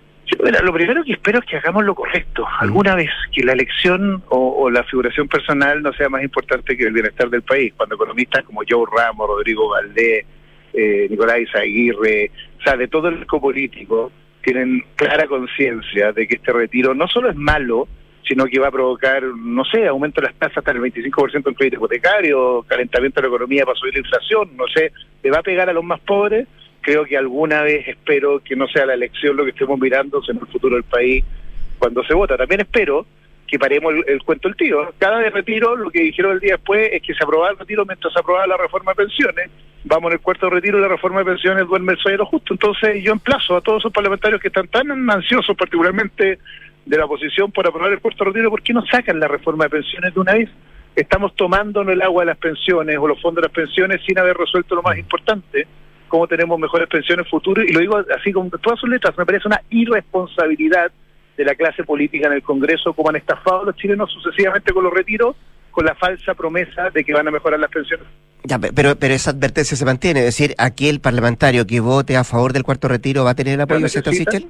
Lo primero que espero es que hagamos lo correcto. Alguna vez que la elección o la figuración personal no sea más importante que el bienestar del país. Cuando economistas como Joe Ramos, Rodrigo Valdés, Nicolás Izaguirre, o sea, de todo el arco político, tienen clara conciencia de que este retiro no solo es malo, sino que va a provocar, no sé, aumento de las tasas hasta el 25% en crédito hipotecario, calentamiento de la economía para subir la inflación, no sé, le va a pegar a los más pobres. Creo que alguna vez espero que no sea la elección lo que estemos mirando, sino el futuro del país cuando se vota. También espero que paremos el cuento del tío. Cada de retiro, lo que dijeron el día después es que se aprobaba el retiro mientras se aprobaba la reforma de pensiones. Vamos en el cuarto retiro y la reforma de pensiones duerme el sueño justo. Entonces yo emplazo a todos esos parlamentarios que están tan ansiosos, particularmente de la oposición, por aprobar el cuarto retiro. ¿Por qué no sacan la reforma de pensiones de una vez? Estamos tomándonos el agua de las pensiones o los fondos de las pensiones sin haber resuelto lo más importante, cómo tenemos mejores pensiones futuras, y lo digo así con todas sus letras. Me parece una irresponsabilidad de la clase política en el Congreso, como han estafado a los chilenos sucesivamente con los retiros, con la falsa promesa de que van a mejorar las pensiones. Ya, pero esa advertencia se mantiene, es decir, aquel parlamentario que vote a favor del cuarto retiro va a tener el apoyo de Sebastián Sichel.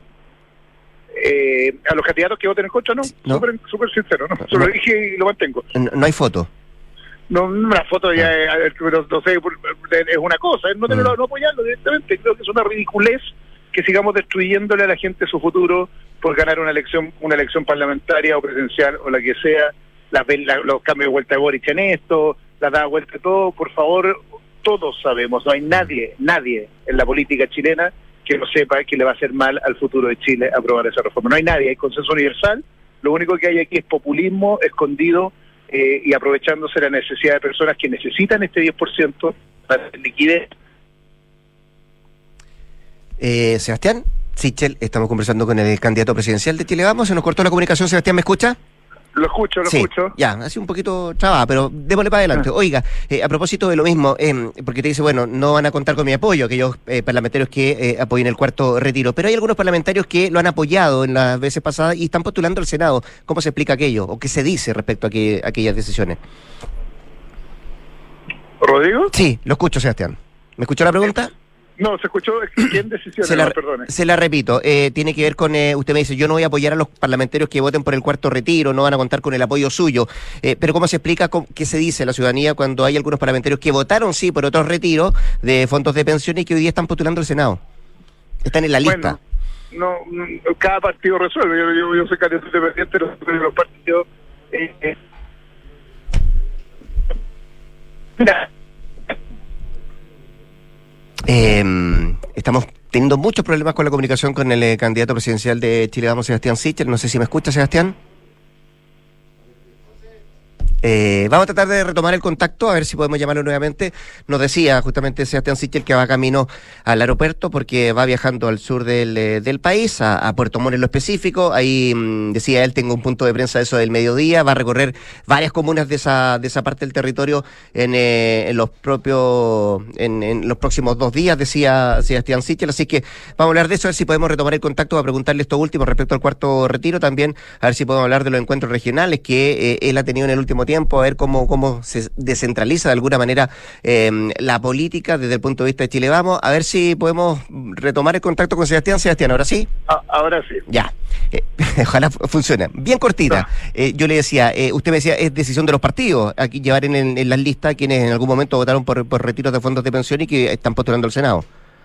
A los candidatos que voten en contra, no. Súper sincero, no. Lo dije y lo mantengo. No hay foto. No, la foto ya no sé, es una cosa, no apoyarlo directamente. Creo que es una ridiculez que sigamos destruyéndole a la gente su futuro por ganar una elección parlamentaria o presidencial o la que sea. Los cambios de vuelta de Boric en esto, la da vuelta de todo. Por favor, todos sabemos, no hay nadie en la política chilena que no sepa que le va a hacer mal al futuro de Chile aprobar esa reforma. No hay nadie, hay consenso universal. Lo único que hay aquí es populismo escondido y aprovechándose la necesidad de personas que necesitan este 10%, liquidez. Sebastián Sichel, estamos conversando con el candidato presidencial de Chile Vamos. Se nos cortó la comunicación. Sebastián, ¿me escucha? Lo escucho. Ya, ha sido un poquito trabada, pero démosle para adelante. Oiga, a propósito de lo mismo, porque te dice, bueno, no van a contar con mi apoyo, aquellos parlamentarios que apoyen el cuarto retiro, pero hay algunos parlamentarios que lo han apoyado en las veces pasadas y están postulando al Senado. ¿Cómo se explica aquello? ¿O qué se dice respecto a aquellas decisiones? ¿Rodrigo? Sí, lo escucho, Sebastián. ¿Me escuchó la pregunta? No, se escuchó. ¿Quién decisiones? Perdone. Se la repito. Tiene que ver con, usted me dice, yo no voy a apoyar a los parlamentarios que voten por el cuarto retiro, no van a contar con el apoyo suyo. Pero ¿cómo se explica qué se dice a la ciudadanía cuando hay algunos parlamentarios que votaron sí por otros retiros de fondos de pensión y que hoy día están postulando al Senado? Están en la lista. Bueno, no, cada partido resuelve. Yo soy candidato independiente de los partidos. Mira. Estamos teniendo muchos problemas con la comunicación con el candidato presidencial de Chile Vamos, Sebastián Sichel. No sé si me escucha, Sebastián. Vamos a tratar de retomar el contacto, a ver si podemos llamarlo nuevamente. Nos decía justamente Sebastián Sichel que va camino al aeropuerto porque va viajando al sur del país, a Puerto Montt en lo específico. Ahí decía él, tengo un punto de prensa de eso del mediodía, va a recorrer varias comunas de esa parte del territorio en los próximos 2 días, decía Sebastián Sichel. Así que vamos a hablar de eso, a ver si podemos retomar el contacto para preguntarle esto último respecto al cuarto retiro, también a ver si podemos hablar de los encuentros regionales que él ha tenido en el último tiempo, a ver cómo se descentraliza de alguna manera la política desde el punto de vista de Chile Vamos, a ver si podemos retomar el contacto con Sebastián. Sebastián, ¿ahora sí? Ahora sí. Ya, ojalá funcione. Bien cortita, yo le decía, usted me decía, es decisión de los partidos, aquí llevar en las listas quienes en algún momento votaron por retiros de fondos de pensión y que están postulando al Senado.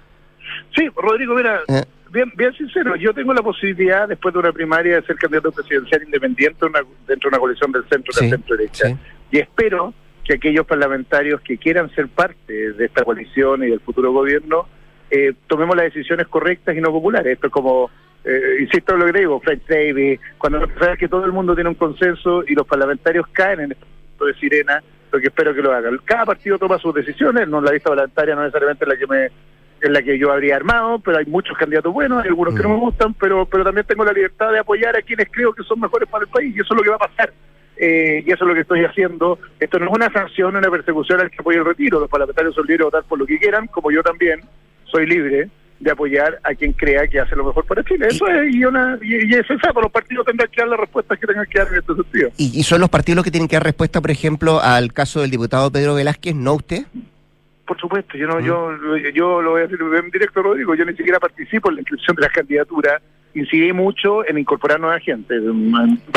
Sí, Rodrigo, mira, bien sincero, yo tengo la posibilidad después de una primaria de ser candidato presidencial independiente dentro de una coalición del centro, de la centro derecha. Sí. Y espero que aquellos parlamentarios que quieran ser parte de esta coalición y del futuro gobierno tomemos las decisiones correctas y no populares. Esto es como, insisto en lo que digo, Fred Davis, cuando sabes que todo el mundo tiene un consenso y los parlamentarios caen en este punto de sirena, lo que espero que lo hagan. Cada partido toma sus decisiones, no la lista parlamentaria no necesariamente es la que yo habría armado, pero hay muchos candidatos buenos, hay algunos que no me gustan, pero también tengo la libertad de apoyar a quienes creo que son mejores para el país, y eso es lo que va a pasar. Y eso es lo que estoy haciendo. Esto no es una sanción, una persecución al que apoye el retiro. Los parlamentarios son libres de votar por lo que quieran, como yo también soy libre de apoyar a quien crea que hace lo mejor para Chile. Eso es, y es sensato. Los partidos tendrán que dar las respuestas que tengan que dar en este sentido. ¿Y son los partidos los que tienen que dar respuesta, por ejemplo, al caso del diputado Pedro Velázquez, no usted? Por supuesto, yo lo voy a decir en directo, Rodrigo, yo ni siquiera participo en la inscripción de las candidaturas, incidí mucho en incorporar nueva gente, en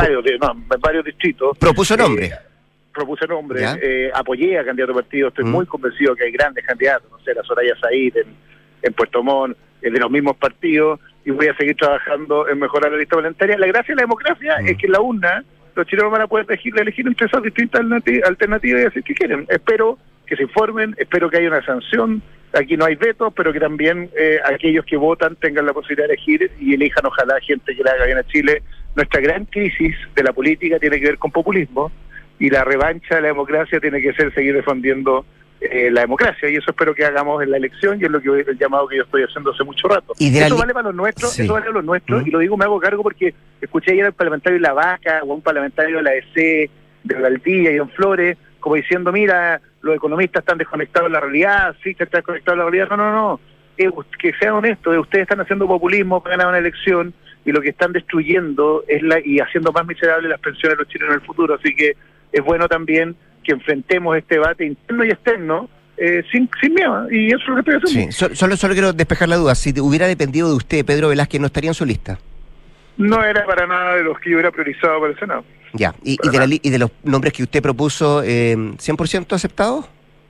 varios distritos. ¿Propuso nombre? Propuse nombre, apoyé a candidato partido, estoy muy convencido que hay grandes candidatos, no sé, la Soraya Said en Puerto Montt, de los mismos partidos, y voy a seguir trabajando en mejorar la lista voluntaria. La gracia de la democracia es que en la urna los chilenos van a poder elegir entre esas distintas alternativas y decir qué quieren. Espero que se informen, espero que haya una sanción, aquí no hay vetos, pero que también aquellos que votan tengan la posibilidad de elegir y elijan ojalá gente que le haga bien a Chile. Nuestra gran crisis de la política tiene que ver con populismo y la revancha de la democracia tiene que ser seguir defendiendo la democracia, y eso espero que hagamos en la elección, y es lo que el llamado que yo estoy haciendo hace mucho rato. Eso vale para los nuestros, sí. Eso vale para los nuestros, y lo digo, me hago cargo porque escuché ayer al parlamentario de La Vaca o a un parlamentario de la EC, de Valdivia y Don Flores, como diciendo, mira, los economistas están desconectados de la realidad, sí, están desconectados de la realidad, no, que sean honestos, ustedes están haciendo populismo para ganar una elección, y lo que están destruyendo y haciendo más miserables las pensiones de los chilenos en el futuro, así que es bueno también que enfrentemos este debate interno y externo sin miedo, y eso es lo que estoy haciendo. Sí, solo quiero despejar la duda, si hubiera dependido de usted, Pedro Velázquez, ¿no estaría en su lista? No era para nada de los que yo hubiera priorizado para el Senado. Ya, y de los nombres que usted propuso, ¿100% aceptados?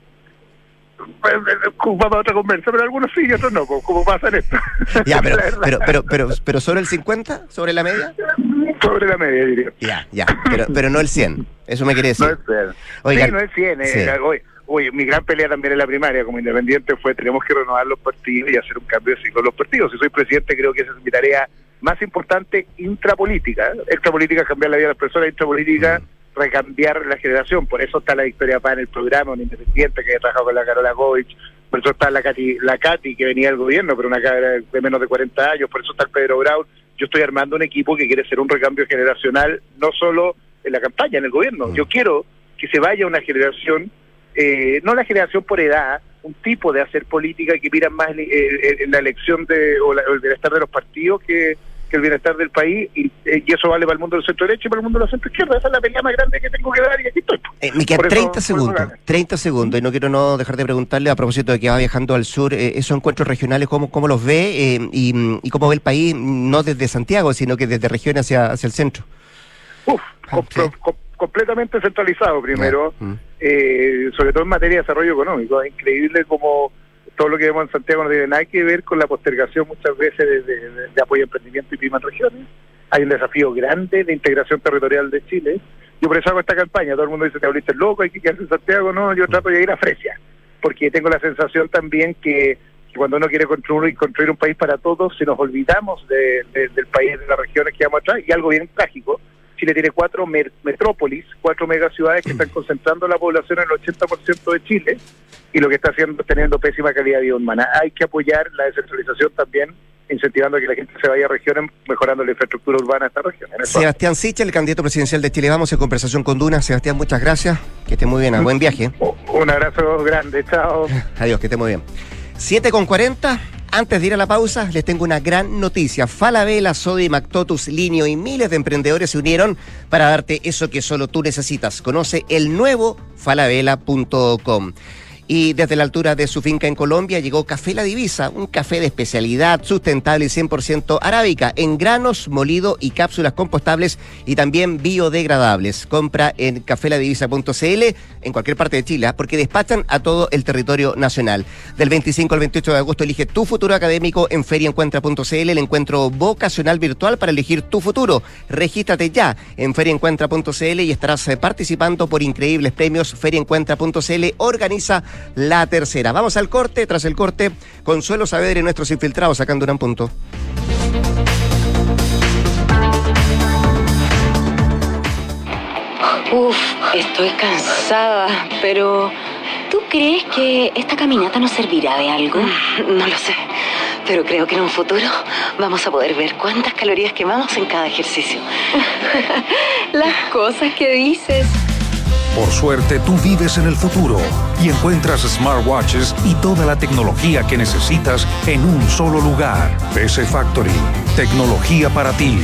Vamos a otra conversa, pero algunos sí y otros no, como pasa en esto. Ya, pero ¿sobre el 50? ¿Sobre la media? Sobre la media, diría. Ya, pero no el 100, eso me quiere decir. No es 100. Oiga, sí, no es 100. Sí. Oye, mi gran pelea también en la primaria como independiente fue, tenemos que renovar los partidos y hacer un cambio de ciclo en los partidos. Si soy presidente, creo que esa es mi tarea más importante, intrapolítica. Extrapolítica es cambiar la vida de las personas, intrapolítica recambiar la generación. Por eso está la Victoria Paz en el programa, una independiente que ha trabajado con la Carola Goich, por eso está la Katy que venía del gobierno, pero una cabra de menos de 40 años, por eso está el Pedro Brown. Yo estoy armando un equipo que quiere ser un recambio generacional, no solo en la campaña, en el gobierno. Yo quiero que se vaya una generación, no la generación por edad, un tipo de hacer política que mira más en la elección o el bienestar de los partidos que el bienestar del país, y eso vale para el mundo del centro derecha y para el mundo de la centro izquierda. Esa es la pelea más grande que tengo que dar, y aquí estoy. Me quedan 30 segundos, y no quiero no dejar de preguntarle a propósito de que va viajando al sur, esos encuentros regionales, ¿cómo los ve y cómo ve el país, no desde Santiago, sino que desde regiones hacia el centro? Completamente centralizado primero, sobre todo en materia de desarrollo económico. Es increíble como todo lo que vemos en Santiago no tiene nada que ver con la postergación muchas veces de apoyo a emprendimiento y pymes en regiones. Hay un desafío grande de integración territorial de Chile. Yo por eso hago esta campaña. Todo el mundo dice, te volviste loco, hay que quedarse en Santiago. No, yo trato de ir a Fresia, porque tengo la sensación también que cuando uno quiere construir un país para todos, se nos olvidamos del país, de las regiones que vamos atrás. Y algo bien trágico, Chile tiene 4 metrópolis, 4 megaciudades que están concentrando la población en el 80% de Chile, y lo que está haciendo es teniendo pésima calidad de vida humana. Hay que apoyar la descentralización también, incentivando a que la gente se vaya a regiones, mejorando la infraestructura urbana de estas regiones. Sebastián Sichel, el candidato presidencial de Chile Vamos, en conversación con Duna. Sebastián, muchas gracias, que esté muy bien, buen viaje. Un abrazo grande, chao. Adiós, que esté muy bien. 7:40. Antes de ir a la pausa, les tengo una gran noticia. Falabella, Sodimac, Totus, Linio y miles de emprendedores se unieron para darte eso que solo tú necesitas. Conoce el nuevo falabella.com. Y desde la altura de su finca en Colombia llegó Café La Divisa, un café de especialidad, sustentable y 100% arábica, en granos, molido y cápsulas compostables y también biodegradables. Compra en cafeladivisa.cl en cualquier parte de Chile, porque despachan a todo el territorio nacional. Del 25 al 28 de agosto elige tu futuro académico en feriaencuentra.cl, el encuentro vocacional virtual para elegir tu futuro. Regístrate ya en feriaencuentra.cl y estarás participando por increíbles premios. Feriaencuentra.cl organiza la tercera. Vamos al corte. Tras el corte, Consuelo Saavedra y nuestros infiltrados sacando un punto. Estoy cansada, pero ¿tú crees que esta caminata nos servirá de algo? No lo sé, pero creo que en un futuro vamos a poder ver cuántas calorías quemamos en cada ejercicio. Las cosas que dices. Por suerte, tú vives en el futuro y encuentras smartwatches y toda la tecnología que necesitas en un solo lugar. PC Factory. Tecnología para ti.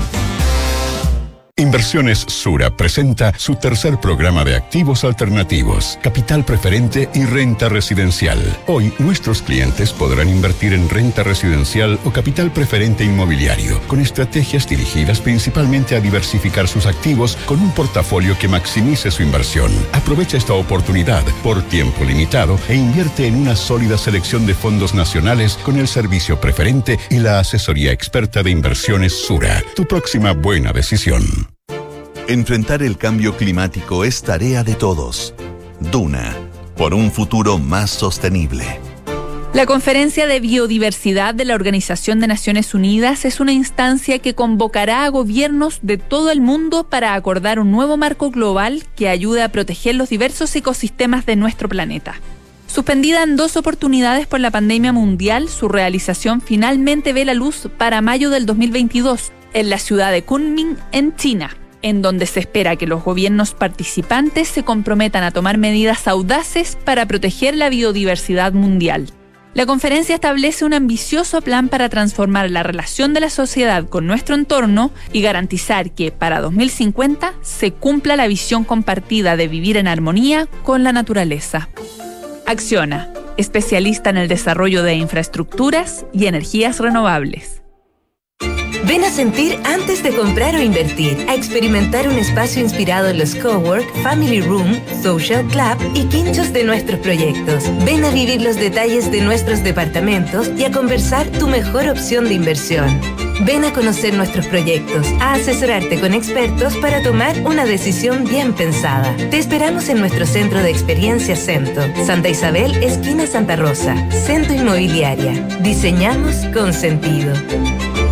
Inversiones Sura presenta su tercer programa de activos alternativos, capital preferente y renta residencial. Hoy, nuestros clientes podrán invertir en renta residencial o capital preferente inmobiliario, con estrategias dirigidas principalmente a diversificar sus activos con un portafolio que maximice su inversión. Aprovecha esta oportunidad por tiempo limitado e invierte en una sólida selección de fondos nacionales con el servicio preferente y la asesoría experta de Inversiones Sura. Tu próxima buena decisión. Enfrentar el cambio climático es tarea de todos. Duna, por un futuro más sostenible. La Conferencia de Biodiversidad de la Organización de Naciones Unidas es una instancia que convocará a gobiernos de todo el mundo para acordar un nuevo marco global que ayude a proteger los diversos ecosistemas de nuestro planeta. Suspendida en 2 oportunidades por la pandemia mundial, su realización finalmente ve la luz para mayo del 2022 en la ciudad de Kunming, en China, en donde se espera que los gobiernos participantes se comprometan a tomar medidas audaces para proteger la biodiversidad mundial. La conferencia establece un ambicioso plan para transformar la relación de la sociedad con nuestro entorno y garantizar que, para 2050, se cumpla la visión compartida de vivir en armonía con la naturaleza. Acciona, especialista en el desarrollo de infraestructuras y energías renovables. Ven a sentir antes de comprar o invertir, a experimentar un espacio inspirado en los cowork, family room, social club y quinchos de nuestros proyectos. Ven a vivir los detalles de nuestros departamentos y a conversar tu mejor opción de inversión. Ven a conocer nuestros proyectos, a asesorarte con expertos para tomar una decisión bien pensada. Te esperamos en nuestro centro de experiencia Cento, Santa Isabel, esquina Santa Rosa. Cento Inmobiliaria. Diseñamos con sentido.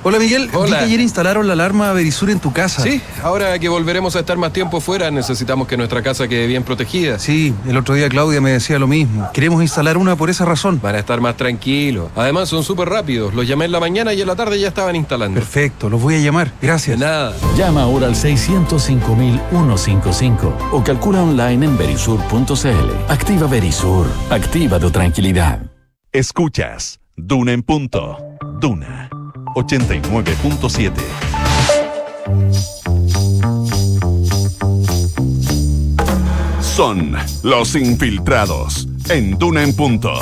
Hola Miguel, Hola. vi que ayer instalaron la alarma Verisur en tu casa. Sí, ahora que volveremos a estar más tiempo fuera, necesitamos que nuestra casa quede bien protegida. Sí, el otro día Claudia me decía lo mismo. Queremos instalar una por esa razón. Para estar más tranquilos. Además son súper rápidos. Los llamé en la mañana y en la tarde ya estaban instalando. Perfecto, los voy a llamar. Gracias. De nada. Llama ahora al 605.155 o calcula online en verisur.cl. Activa Verisur. Activa tu tranquilidad. Escuchas Duna en punto. Duna 89.7. Son los infiltrados en Duna en punto.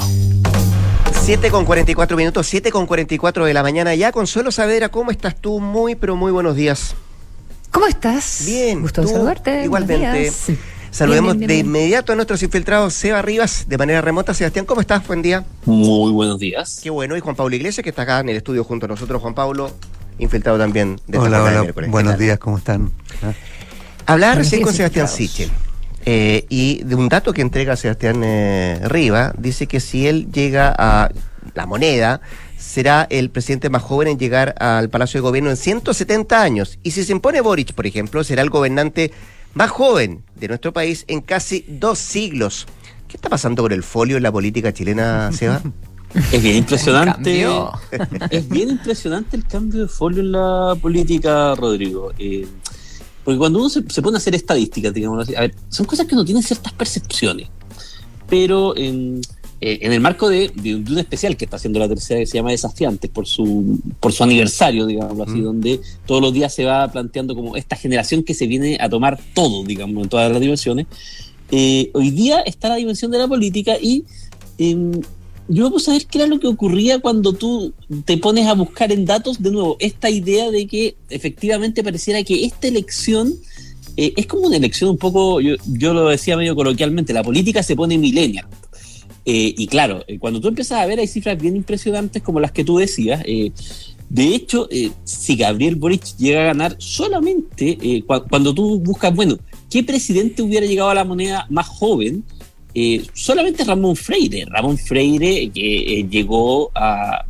7:44 minutos, 7:44 de la mañana ya. Consuelo Saavedra, ¿cómo estás tú? Muy, pero muy buenos días. ¿Cómo estás? Bien. Gusto de saludarte. Igualmente. Saludemos de inmediato a nuestros infiltrados. Seba Rivas, de manera remota. Sebastián, ¿cómo estás? Buen día. Muy buenos días. Qué bueno. Y Juan Pablo Iglesias, que está acá en el estudio junto a nosotros. Juan Pablo, infiltrado también de esta jornada de miércoles. Buenos días, ¿cómo están? Hablaba recién con Sebastián Sichel. Y de un dato que entrega Sebastián Riva, dice que si él llega a la moneda, será el presidente más joven en llegar al Palacio de Gobierno en 170 años. Y si se impone Boric, por ejemplo, será el gobernante más joven de nuestro país en casi 2 siglos. ¿Qué está pasando con el folio en la política chilena, Seba? Es bien impresionante. Es bien impresionante el cambio de folio en la política, Rodrigo. Porque cuando uno se pone a hacer estadísticas, digamos así, a ver, son cosas que uno tiene ciertas percepciones. Pero en el marco de un especial que está haciendo la tercera, que se llama Desafiantes, por su aniversario, digamos así, donde todos los días se va planteando como esta generación que se viene a tomar todo, digamos, en todas las dimensiones. Hoy día está la dimensión de la política y yo vamos a ver qué era lo que ocurría cuando tú te pones a buscar en datos, de nuevo, esta idea de que efectivamente pareciera que esta elección es como una elección un poco, yo lo decía medio coloquialmente, la política se pone millennial. Y claro, cuando tú empiezas a ver, hay cifras bien impresionantes como las que tú decías. De hecho, si Gabriel Boric llega a ganar solamente, cuando tú buscas, bueno, ¿qué presidente hubiera llegado a la moneda más joven? Solamente Ramón Freire. Ramón Freire que llegó a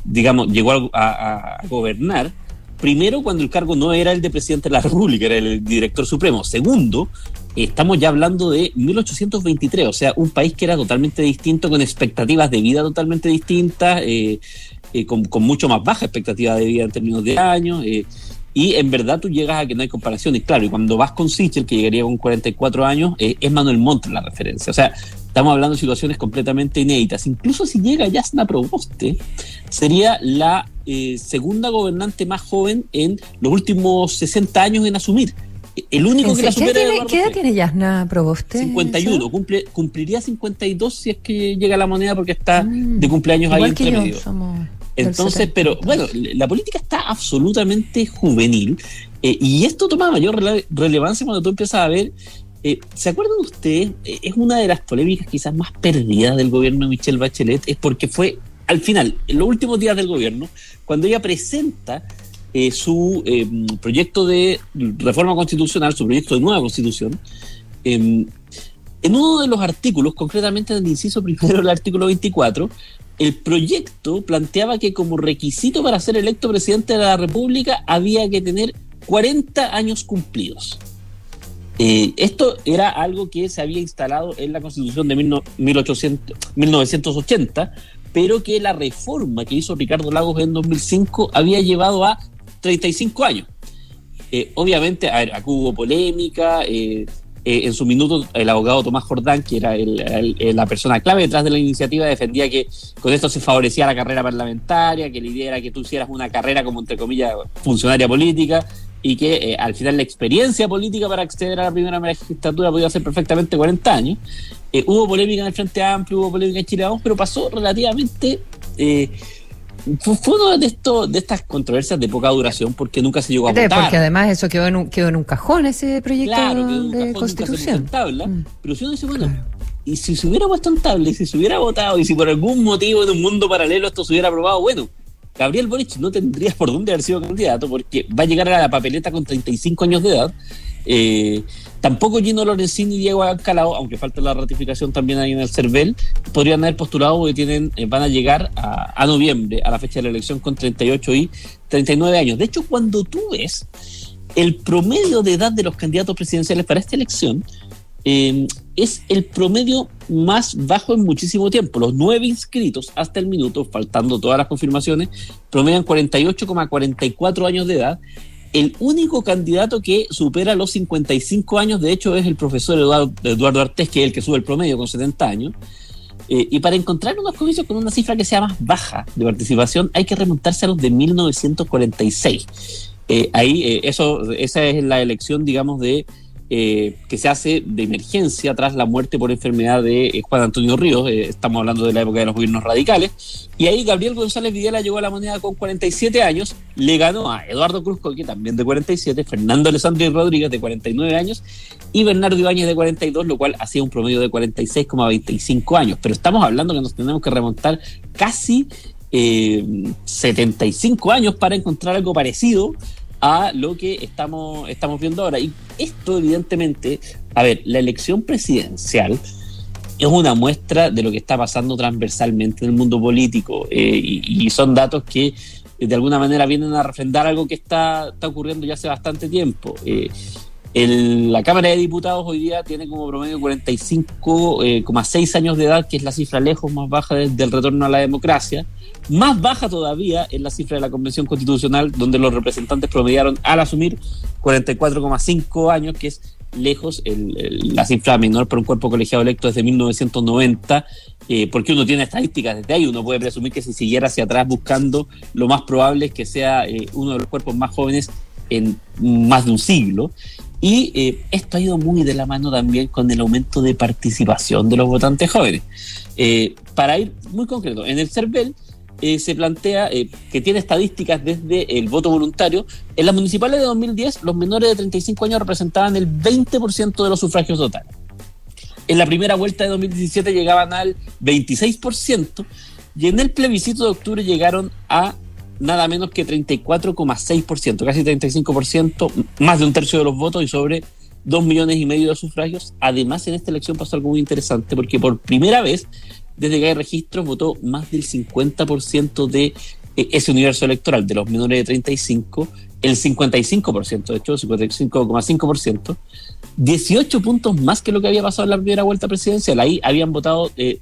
gobernar, primero cuando el cargo no era el de presidente de la República, era el director supremo. Segundo, estamos ya hablando de 1823, o sea, un país que era totalmente distinto, con expectativas de vida totalmente distintas, con mucho más baja expectativa de vida en términos de años, y en verdad tú llegas a que no hay comparación. Y claro, y cuando vas con Sichel, que llegaría con 44 años, es Manuel Montt la referencia. O sea, estamos hablando de situaciones completamente inéditas. Incluso si llega Jasna Proboste, sería la segunda gobernante más joven en los últimos 60 años en asumir. El único que la supera es ¿Qué edad tiene Jasna Proboste? 51, cumpliría 52 si es que llega a la moneda, porque está de cumpleaños ahí entre medio. Entonces, pero bueno, la política está absolutamente juvenil, y esto toma mayor relevancia cuando tú empiezas a ver. ¿Se acuerdan ustedes? Es una de las polémicas quizás más perdidas del gobierno de Michelle Bachelet, es porque fue al final, en los últimos días del gobierno, cuando ella presenta su proyecto de reforma constitucional, su proyecto de nueva constitución. En uno de los artículos, concretamente en el inciso primero del artículo 24, el proyecto planteaba que como requisito para ser electo presidente de la República había que tener 40 años cumplidos. Esto era algo que se había instalado en la Constitución de 1980, pero que la reforma que hizo Ricardo Lagos en 2005 había llevado a 35 años. Obviamente, a ver, aquí hubo polémica. En su minuto, el abogado Tomás Jordán, que era la persona clave detrás de la iniciativa, defendía que con esto se favorecía la carrera parlamentaria, que la idea era que tú hicieras una carrera como, entre comillas, funcionaria política, y que al final la experiencia política para acceder a la primera magistratura podía ser perfectamente 40 años. Hubo polémica en el Frente Amplio, hubo polémica en Chile Vamos, pero pasó relativamente... fue uno de estas controversias de poca duración, porque nunca se llegó a votar. Porque además eso quedó en un cajón, ese proyecto, claro, de constitución. Pero si uno dice, bueno, y si se hubiera puesto en tabla, y si se hubiera votado, y si por algún motivo en un mundo paralelo esto se hubiera aprobado, bueno, Gabriel Boric no tendría por dónde haber sido candidato, porque va a llegar a la papeleta con 35 años de edad, Tampoco Gino Lorenzini y Diego Alcalao, aunque falta la ratificación también ahí en el CERVEL, podrían haber postulado porque van a llegar a noviembre, a la fecha de la elección, con 38 y 39 años. De hecho, cuando tú ves el promedio de edad de los candidatos presidenciales para esta elección, es el promedio más bajo en muchísimo tiempo. Los 9 inscritos hasta el minuto, faltando todas las confirmaciones, promedian 48,44 años de edad. El único candidato que supera los 55 años, de hecho, es el profesor Eduardo Artés, que es el que sube el promedio con 70 años. Y para encontrar unos comicios con una cifra que sea más baja de participación, hay que remontarse a los de 1946. Esa es la elección, digamos, que se hace de emergencia tras la muerte por enfermedad de Juan Antonio Ríos. Estamos hablando de la época de los gobiernos radicales, y ahí Gabriel González Videla llegó a la moneda con 47 años, le ganó a Eduardo Cruz Coque, también de 47, Fernando Alessandri Rodríguez, de 49 años, y Bernardo Ibáñez, de 42, lo cual hacía un promedio de 46,25 años. Pero estamos hablando que nos tenemos que remontar casi 75 años para encontrar algo parecido a lo que estamos viendo ahora. Y esto, evidentemente, la elección presidencial es una muestra de lo que está pasando transversalmente en el mundo político, y son datos que de alguna manera vienen a refrendar algo que está ocurriendo ya hace bastante tiempo. La Cámara de Diputados hoy día tiene como promedio 45,6 años de edad, que es la cifra lejos más baja del retorno a la democracia. Más baja todavía es la cifra de la Convención Constitucional, donde los representantes promediaron al asumir 44,5 años, que es lejos la cifra menor para un cuerpo colegiado electo desde 1990, porque uno tiene estadísticas desde ahí. Uno puede presumir que si siguiera hacia atrás buscando, lo más probable es que sea uno de los cuerpos más jóvenes en más de un siglo. Y esto ha ido muy de la mano también con el aumento de participación de los votantes jóvenes. Para ir muy concreto, en el CERVEL se plantea que tiene estadísticas desde el voto voluntario. En las municipales de 2010, los menores de 35 años representaban el 20% de los sufragios totales. En la primera vuelta de 2017 llegaban al 26%, y en el plebiscito de octubre llegaron a nada menos que 34,6%, casi 35%, más de un tercio de los votos y sobre 2,5 millones de sufragios. Además, en esta elección pasó algo muy interesante, porque por primera vez desde que hay registros votó más del 50% de ese universo electoral, de los menores de 35, el 55%, de hecho, 55,5%, 18 puntos más que lo que había pasado en la primera vuelta presidencial. Ahí habían votado del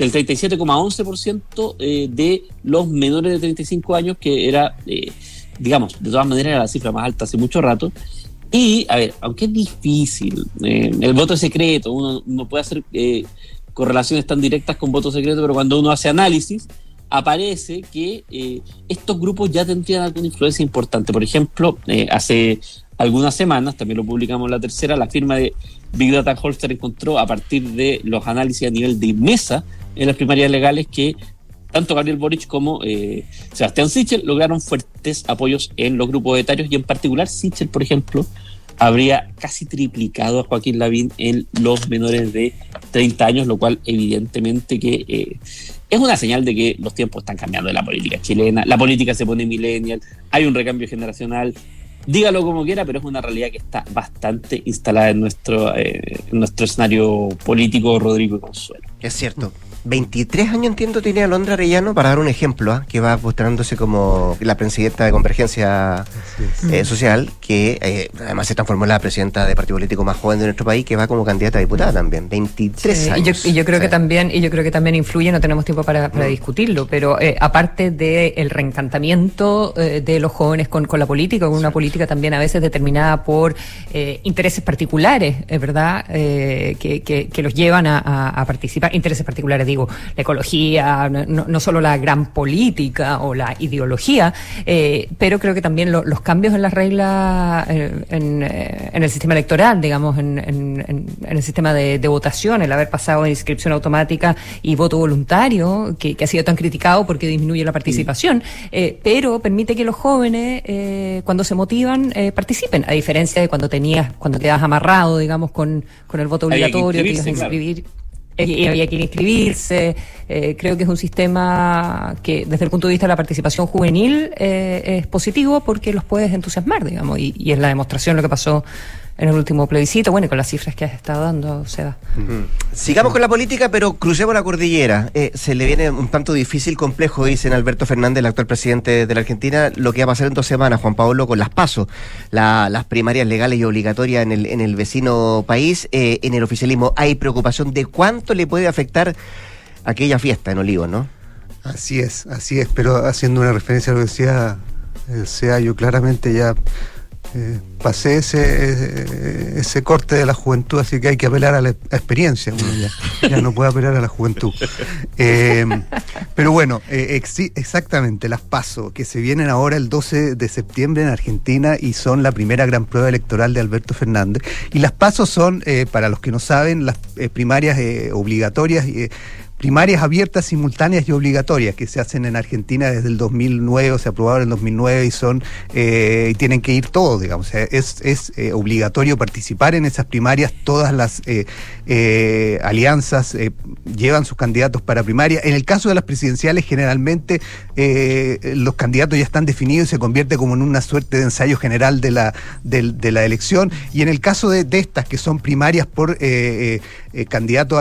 37,11% de los menores de 35 años, que era, digamos, de todas maneras era la cifra más alta hace mucho rato. Y, aunque es difícil, el voto es secreto, uno no puede hacer correlaciones tan directas con voto secreto, pero cuando uno hace análisis, aparece que estos grupos ya tendrían alguna influencia importante. Por ejemplo, hace algunas semanas, también lo publicamos en La Tercera, la firma de Big Data Holster encontró, a partir de los análisis a nivel de mesa en las primarias legales, que tanto Gabriel Boric como Sebastián Sichel lograron fuertes apoyos en los grupos etarios, y en particular Sichel, por ejemplo, habría casi triplicado a Joaquín Lavín en los menores de 30 años, lo cual evidentemente que es una señal de que los tiempos están cambiando de la política chilena. La política se pone millennial, hay un recambio generacional, dígalo como quiera, pero es una realidad que está bastante instalada en nuestro escenario político, Rodrigo y Consuelo. Es cierto. 23 años, entiendo, tiene Alondra Arellano, para dar un ejemplo, que va postrándose como la presidenta de Convergencia Social, que además se transformó en la presidenta de partido político más joven de nuestro país, que va como candidata a diputada también. 23 años. Y yo creo que también influye, no tenemos tiempo para discutirlo, pero aparte del reencantamiento de los jóvenes con la política, con una política también a veces determinada por intereses particulares, ¿verdad? Que los llevan a participar, intereses particulares, digo, la ecología, no solo la gran política o la ideología, pero creo que también los cambios en las reglas en el sistema electoral, digamos, en el sistema de votación, el haber pasado de inscripción automática y voto voluntario, que ha sido tan criticado porque disminuye la participación, pero permite que los jóvenes, cuando se motivan, participen, a diferencia de cuando quedas amarrado, digamos, con el voto obligatorio, que ibas a inscribir. Y había que inscribirse. Creo que es un sistema que, desde el punto de vista de la participación juvenil, es positivo porque los puedes entusiasmar, digamos, y es la demostración lo que pasó el último plebiscito, bueno, y con las cifras que has estado dando, Seba. Sigamos con la política, pero crucemos la cordillera. Se le viene un tanto difícil, complejo, dicen Alberto Fernández, el actual presidente de la Argentina, lo que va a pasar en 2 semanas, Juan Pablo, con las PASO, las primarias legales y obligatorias en el vecino país. En el oficialismo hay preocupación de cuánto le puede afectar aquella fiesta en Olivos, ¿no? Así es, pero haciendo una referencia a lo que decía el SEA, yo claramente ya pasé ese corte de la juventud, así que hay que apelar a la experiencia. Uno ya no puede apelar a la juventud. Pero bueno, exactamente, las PASO, que se vienen ahora el 12 de septiembre en Argentina y son la primera gran prueba electoral de Alberto Fernández. Y las PASO son, para los que no saben, las primarias obligatorias, primarias abiertas, simultáneas y obligatorias que se hacen en Argentina desde el 2009, o se aprobaron en el 2009 y son y tienen que ir todos, digamos. O sea, es obligatorio participar en esas primarias. Todas las alianzas llevan sus candidatos para primaria. En el caso de las presidenciales, generalmente los candidatos ya están definidos y se convierte como en una suerte de ensayo general de la elección. Y en el caso de estas, que son primarias por candidato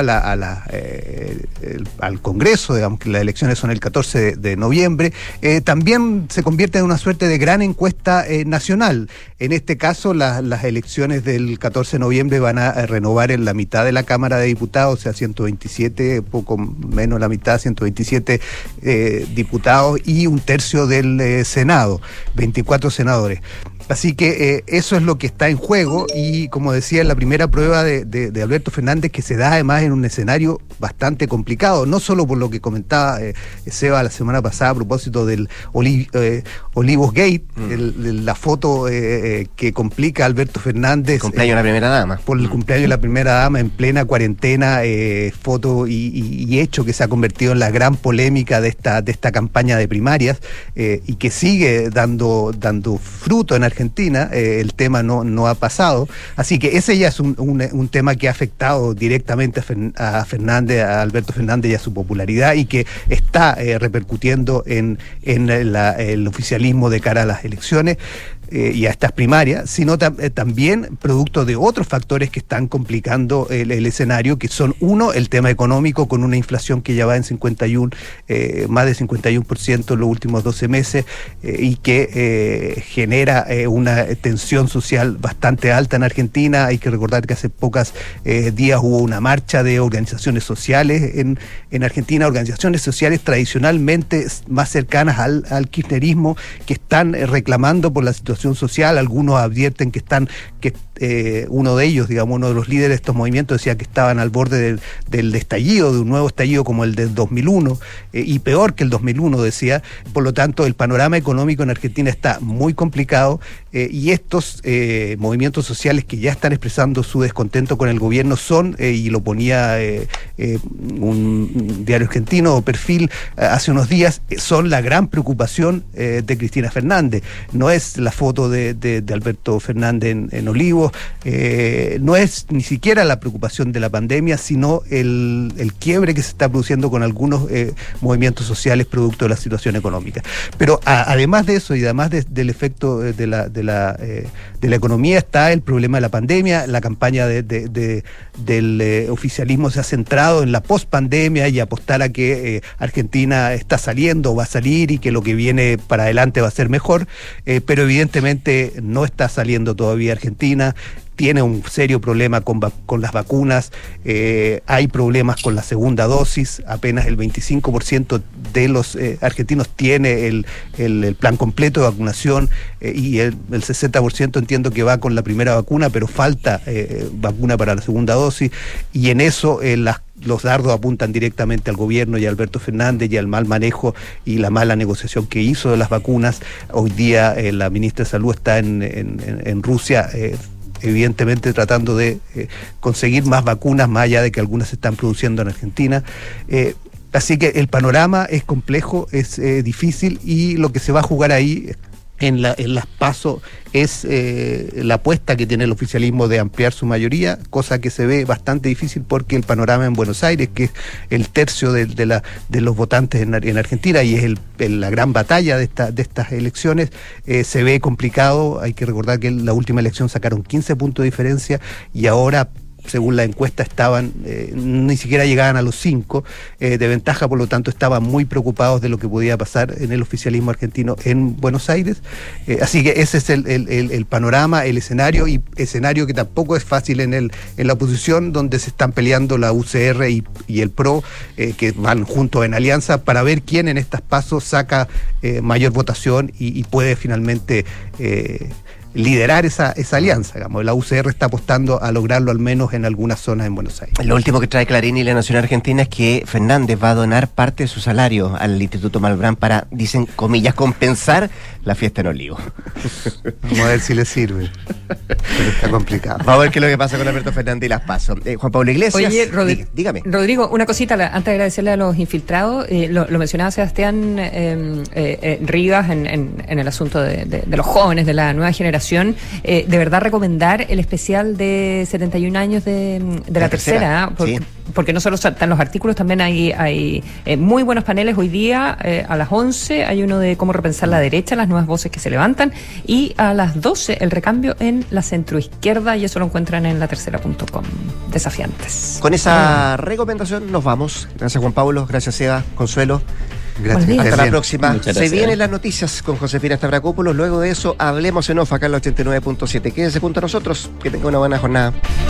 al Congreso, digamos que las elecciones son el 14 de noviembre, también se convierte en una suerte de gran encuesta nacional. En este caso, las elecciones del 14 de noviembre van a renovar en la mitad de la Cámara de Diputados, o sea, 127, poco menos la mitad, 127 diputados y 1/3 del Senado, 24 senadores. Así que eso es lo que está en juego y, como decía, la primera prueba de Alberto Fernández, que se da además en un escenario bastante complicado, no solo por lo que comentaba Seba la semana pasada a propósito del Olivos Gate, la foto que complica a Alberto Fernández. Cumpleaños de la primera dama. Por el cumpleaños de la primera dama en plena cuarentena, foto y hecho que se ha convertido en la gran polémica de esta campaña de primarias y que sigue dando fruto en Argentina. El tema no ha pasado, así que ese ya es un tema que ha afectado directamente a Fernández, a Alberto Fernández y a su popularidad, y que está repercutiendo en el oficialismo de cara a las elecciones y a estas primarias, sino también producto de otros factores que están complicando el escenario, que son, uno, el tema económico, con una inflación que ya va en más de 51% en los últimos 12 meses, y que genera una tensión social bastante alta en Argentina. Hay que recordar que hace pocos días hubo una marcha de organizaciones sociales en Argentina, organizaciones sociales tradicionalmente más cercanas al kirchnerismo, que están reclamando por la situación social. Algunos advierten que uno de ellos, digamos, uno de los líderes de estos movimientos, decía que estaban al borde del estallido, de un nuevo estallido como el del 2001, y peor que el 2001, decía. Por lo tanto, el panorama económico en Argentina está muy complicado, y estos movimientos sociales que ya están expresando su descontento con el gobierno son, y lo ponía un diario argentino, Perfil, hace unos días, son la gran preocupación de Cristina Fernández. No es la foto de Alberto Fernández en Olivos, no es ni siquiera la preocupación de la pandemia, sino el quiebre que se está produciendo con algunos movimientos sociales producto de la situación económica. Pero además de eso, y además del efecto de la economía, está el problema de la pandemia. La campaña del oficialismo se ha centrado en la pospandemia y apostar a que Argentina está saliendo o va a salir, y que lo que viene para adelante va a ser mejor, pero evidentemente no está saliendo todavía Argentina. Tiene un serio problema con las vacunas, hay problemas con la segunda dosis. Apenas el 25% de los argentinos tiene el plan completo de vacunación, y el 60% entiendo que va con la primera vacuna, pero falta vacuna para la segunda dosis, y en eso los dardos apuntan directamente al gobierno y a Alberto Fernández y al mal manejo y la mala negociación que hizo de las vacunas. Hoy día la ministra de Salud está en Rusia, evidentemente tratando de conseguir más vacunas, más allá de que algunas se están produciendo en Argentina. Así que el panorama es complejo, es difícil, y lo que se va a jugar ahí en las PASO es la apuesta que tiene el oficialismo de ampliar su mayoría, cosa que se ve bastante difícil porque el panorama en Buenos Aires, que es el tercio de los votantes en Argentina y es la gran batalla de estas elecciones, se ve complicado. Hay que recordar que en la última elección sacaron 15 puntos de diferencia y ahora, según la encuesta, estaban ni siquiera llegaban a los 5 de ventaja, por lo tanto estaban muy preocupados de lo que podía pasar en el oficialismo argentino en Buenos Aires. Así que ese es el panorama, el escenario que tampoco es fácil en la oposición, donde se están peleando la UCR y el PRO, que van juntos en alianza para ver quién en estas pasos saca mayor votación y puede finalmente liderar esa alianza, digamos. La UCR está apostando a lograrlo al menos en algunas zonas en Buenos Aires. Lo último que trae Clarín y La Nación Argentina es que Fernández va a donar parte de su salario al Instituto Malbrán para, dicen comillas, compensar la fiesta en Olivo. Vamos a ver si le sirve, pero está complicado. Vamos a ver qué es lo que pasa con Alberto Fernández y las PASO. Juan Pablo Iglesias. Oye, dígame. Rodrigo, una cosita, antes de agradecerle a los infiltrados, lo mencionaba Sebastián Rivas en el asunto de los jóvenes, de la nueva generación. De verdad recomendar el especial de 71 años de la tercera, porque no solo están los artículos, también hay muy buenos paneles hoy día. A las 11 hay uno de cómo repensar la derecha, las nuevas voces que se levantan, y a las 12 el recambio en la centroizquierda, y eso lo encuentran en latercera.com. Desafiantes. Con esa recomendación nos vamos. Gracias, Juan Pablo, gracias, Seba, Consuelo. Gracias. Hasta la próxima. Se vienen las noticias con Josefina Stavrakopoulos. Luego de eso, hablemos en off acá en la 89.7. Quédese junto a nosotros. Que tenga una buena jornada.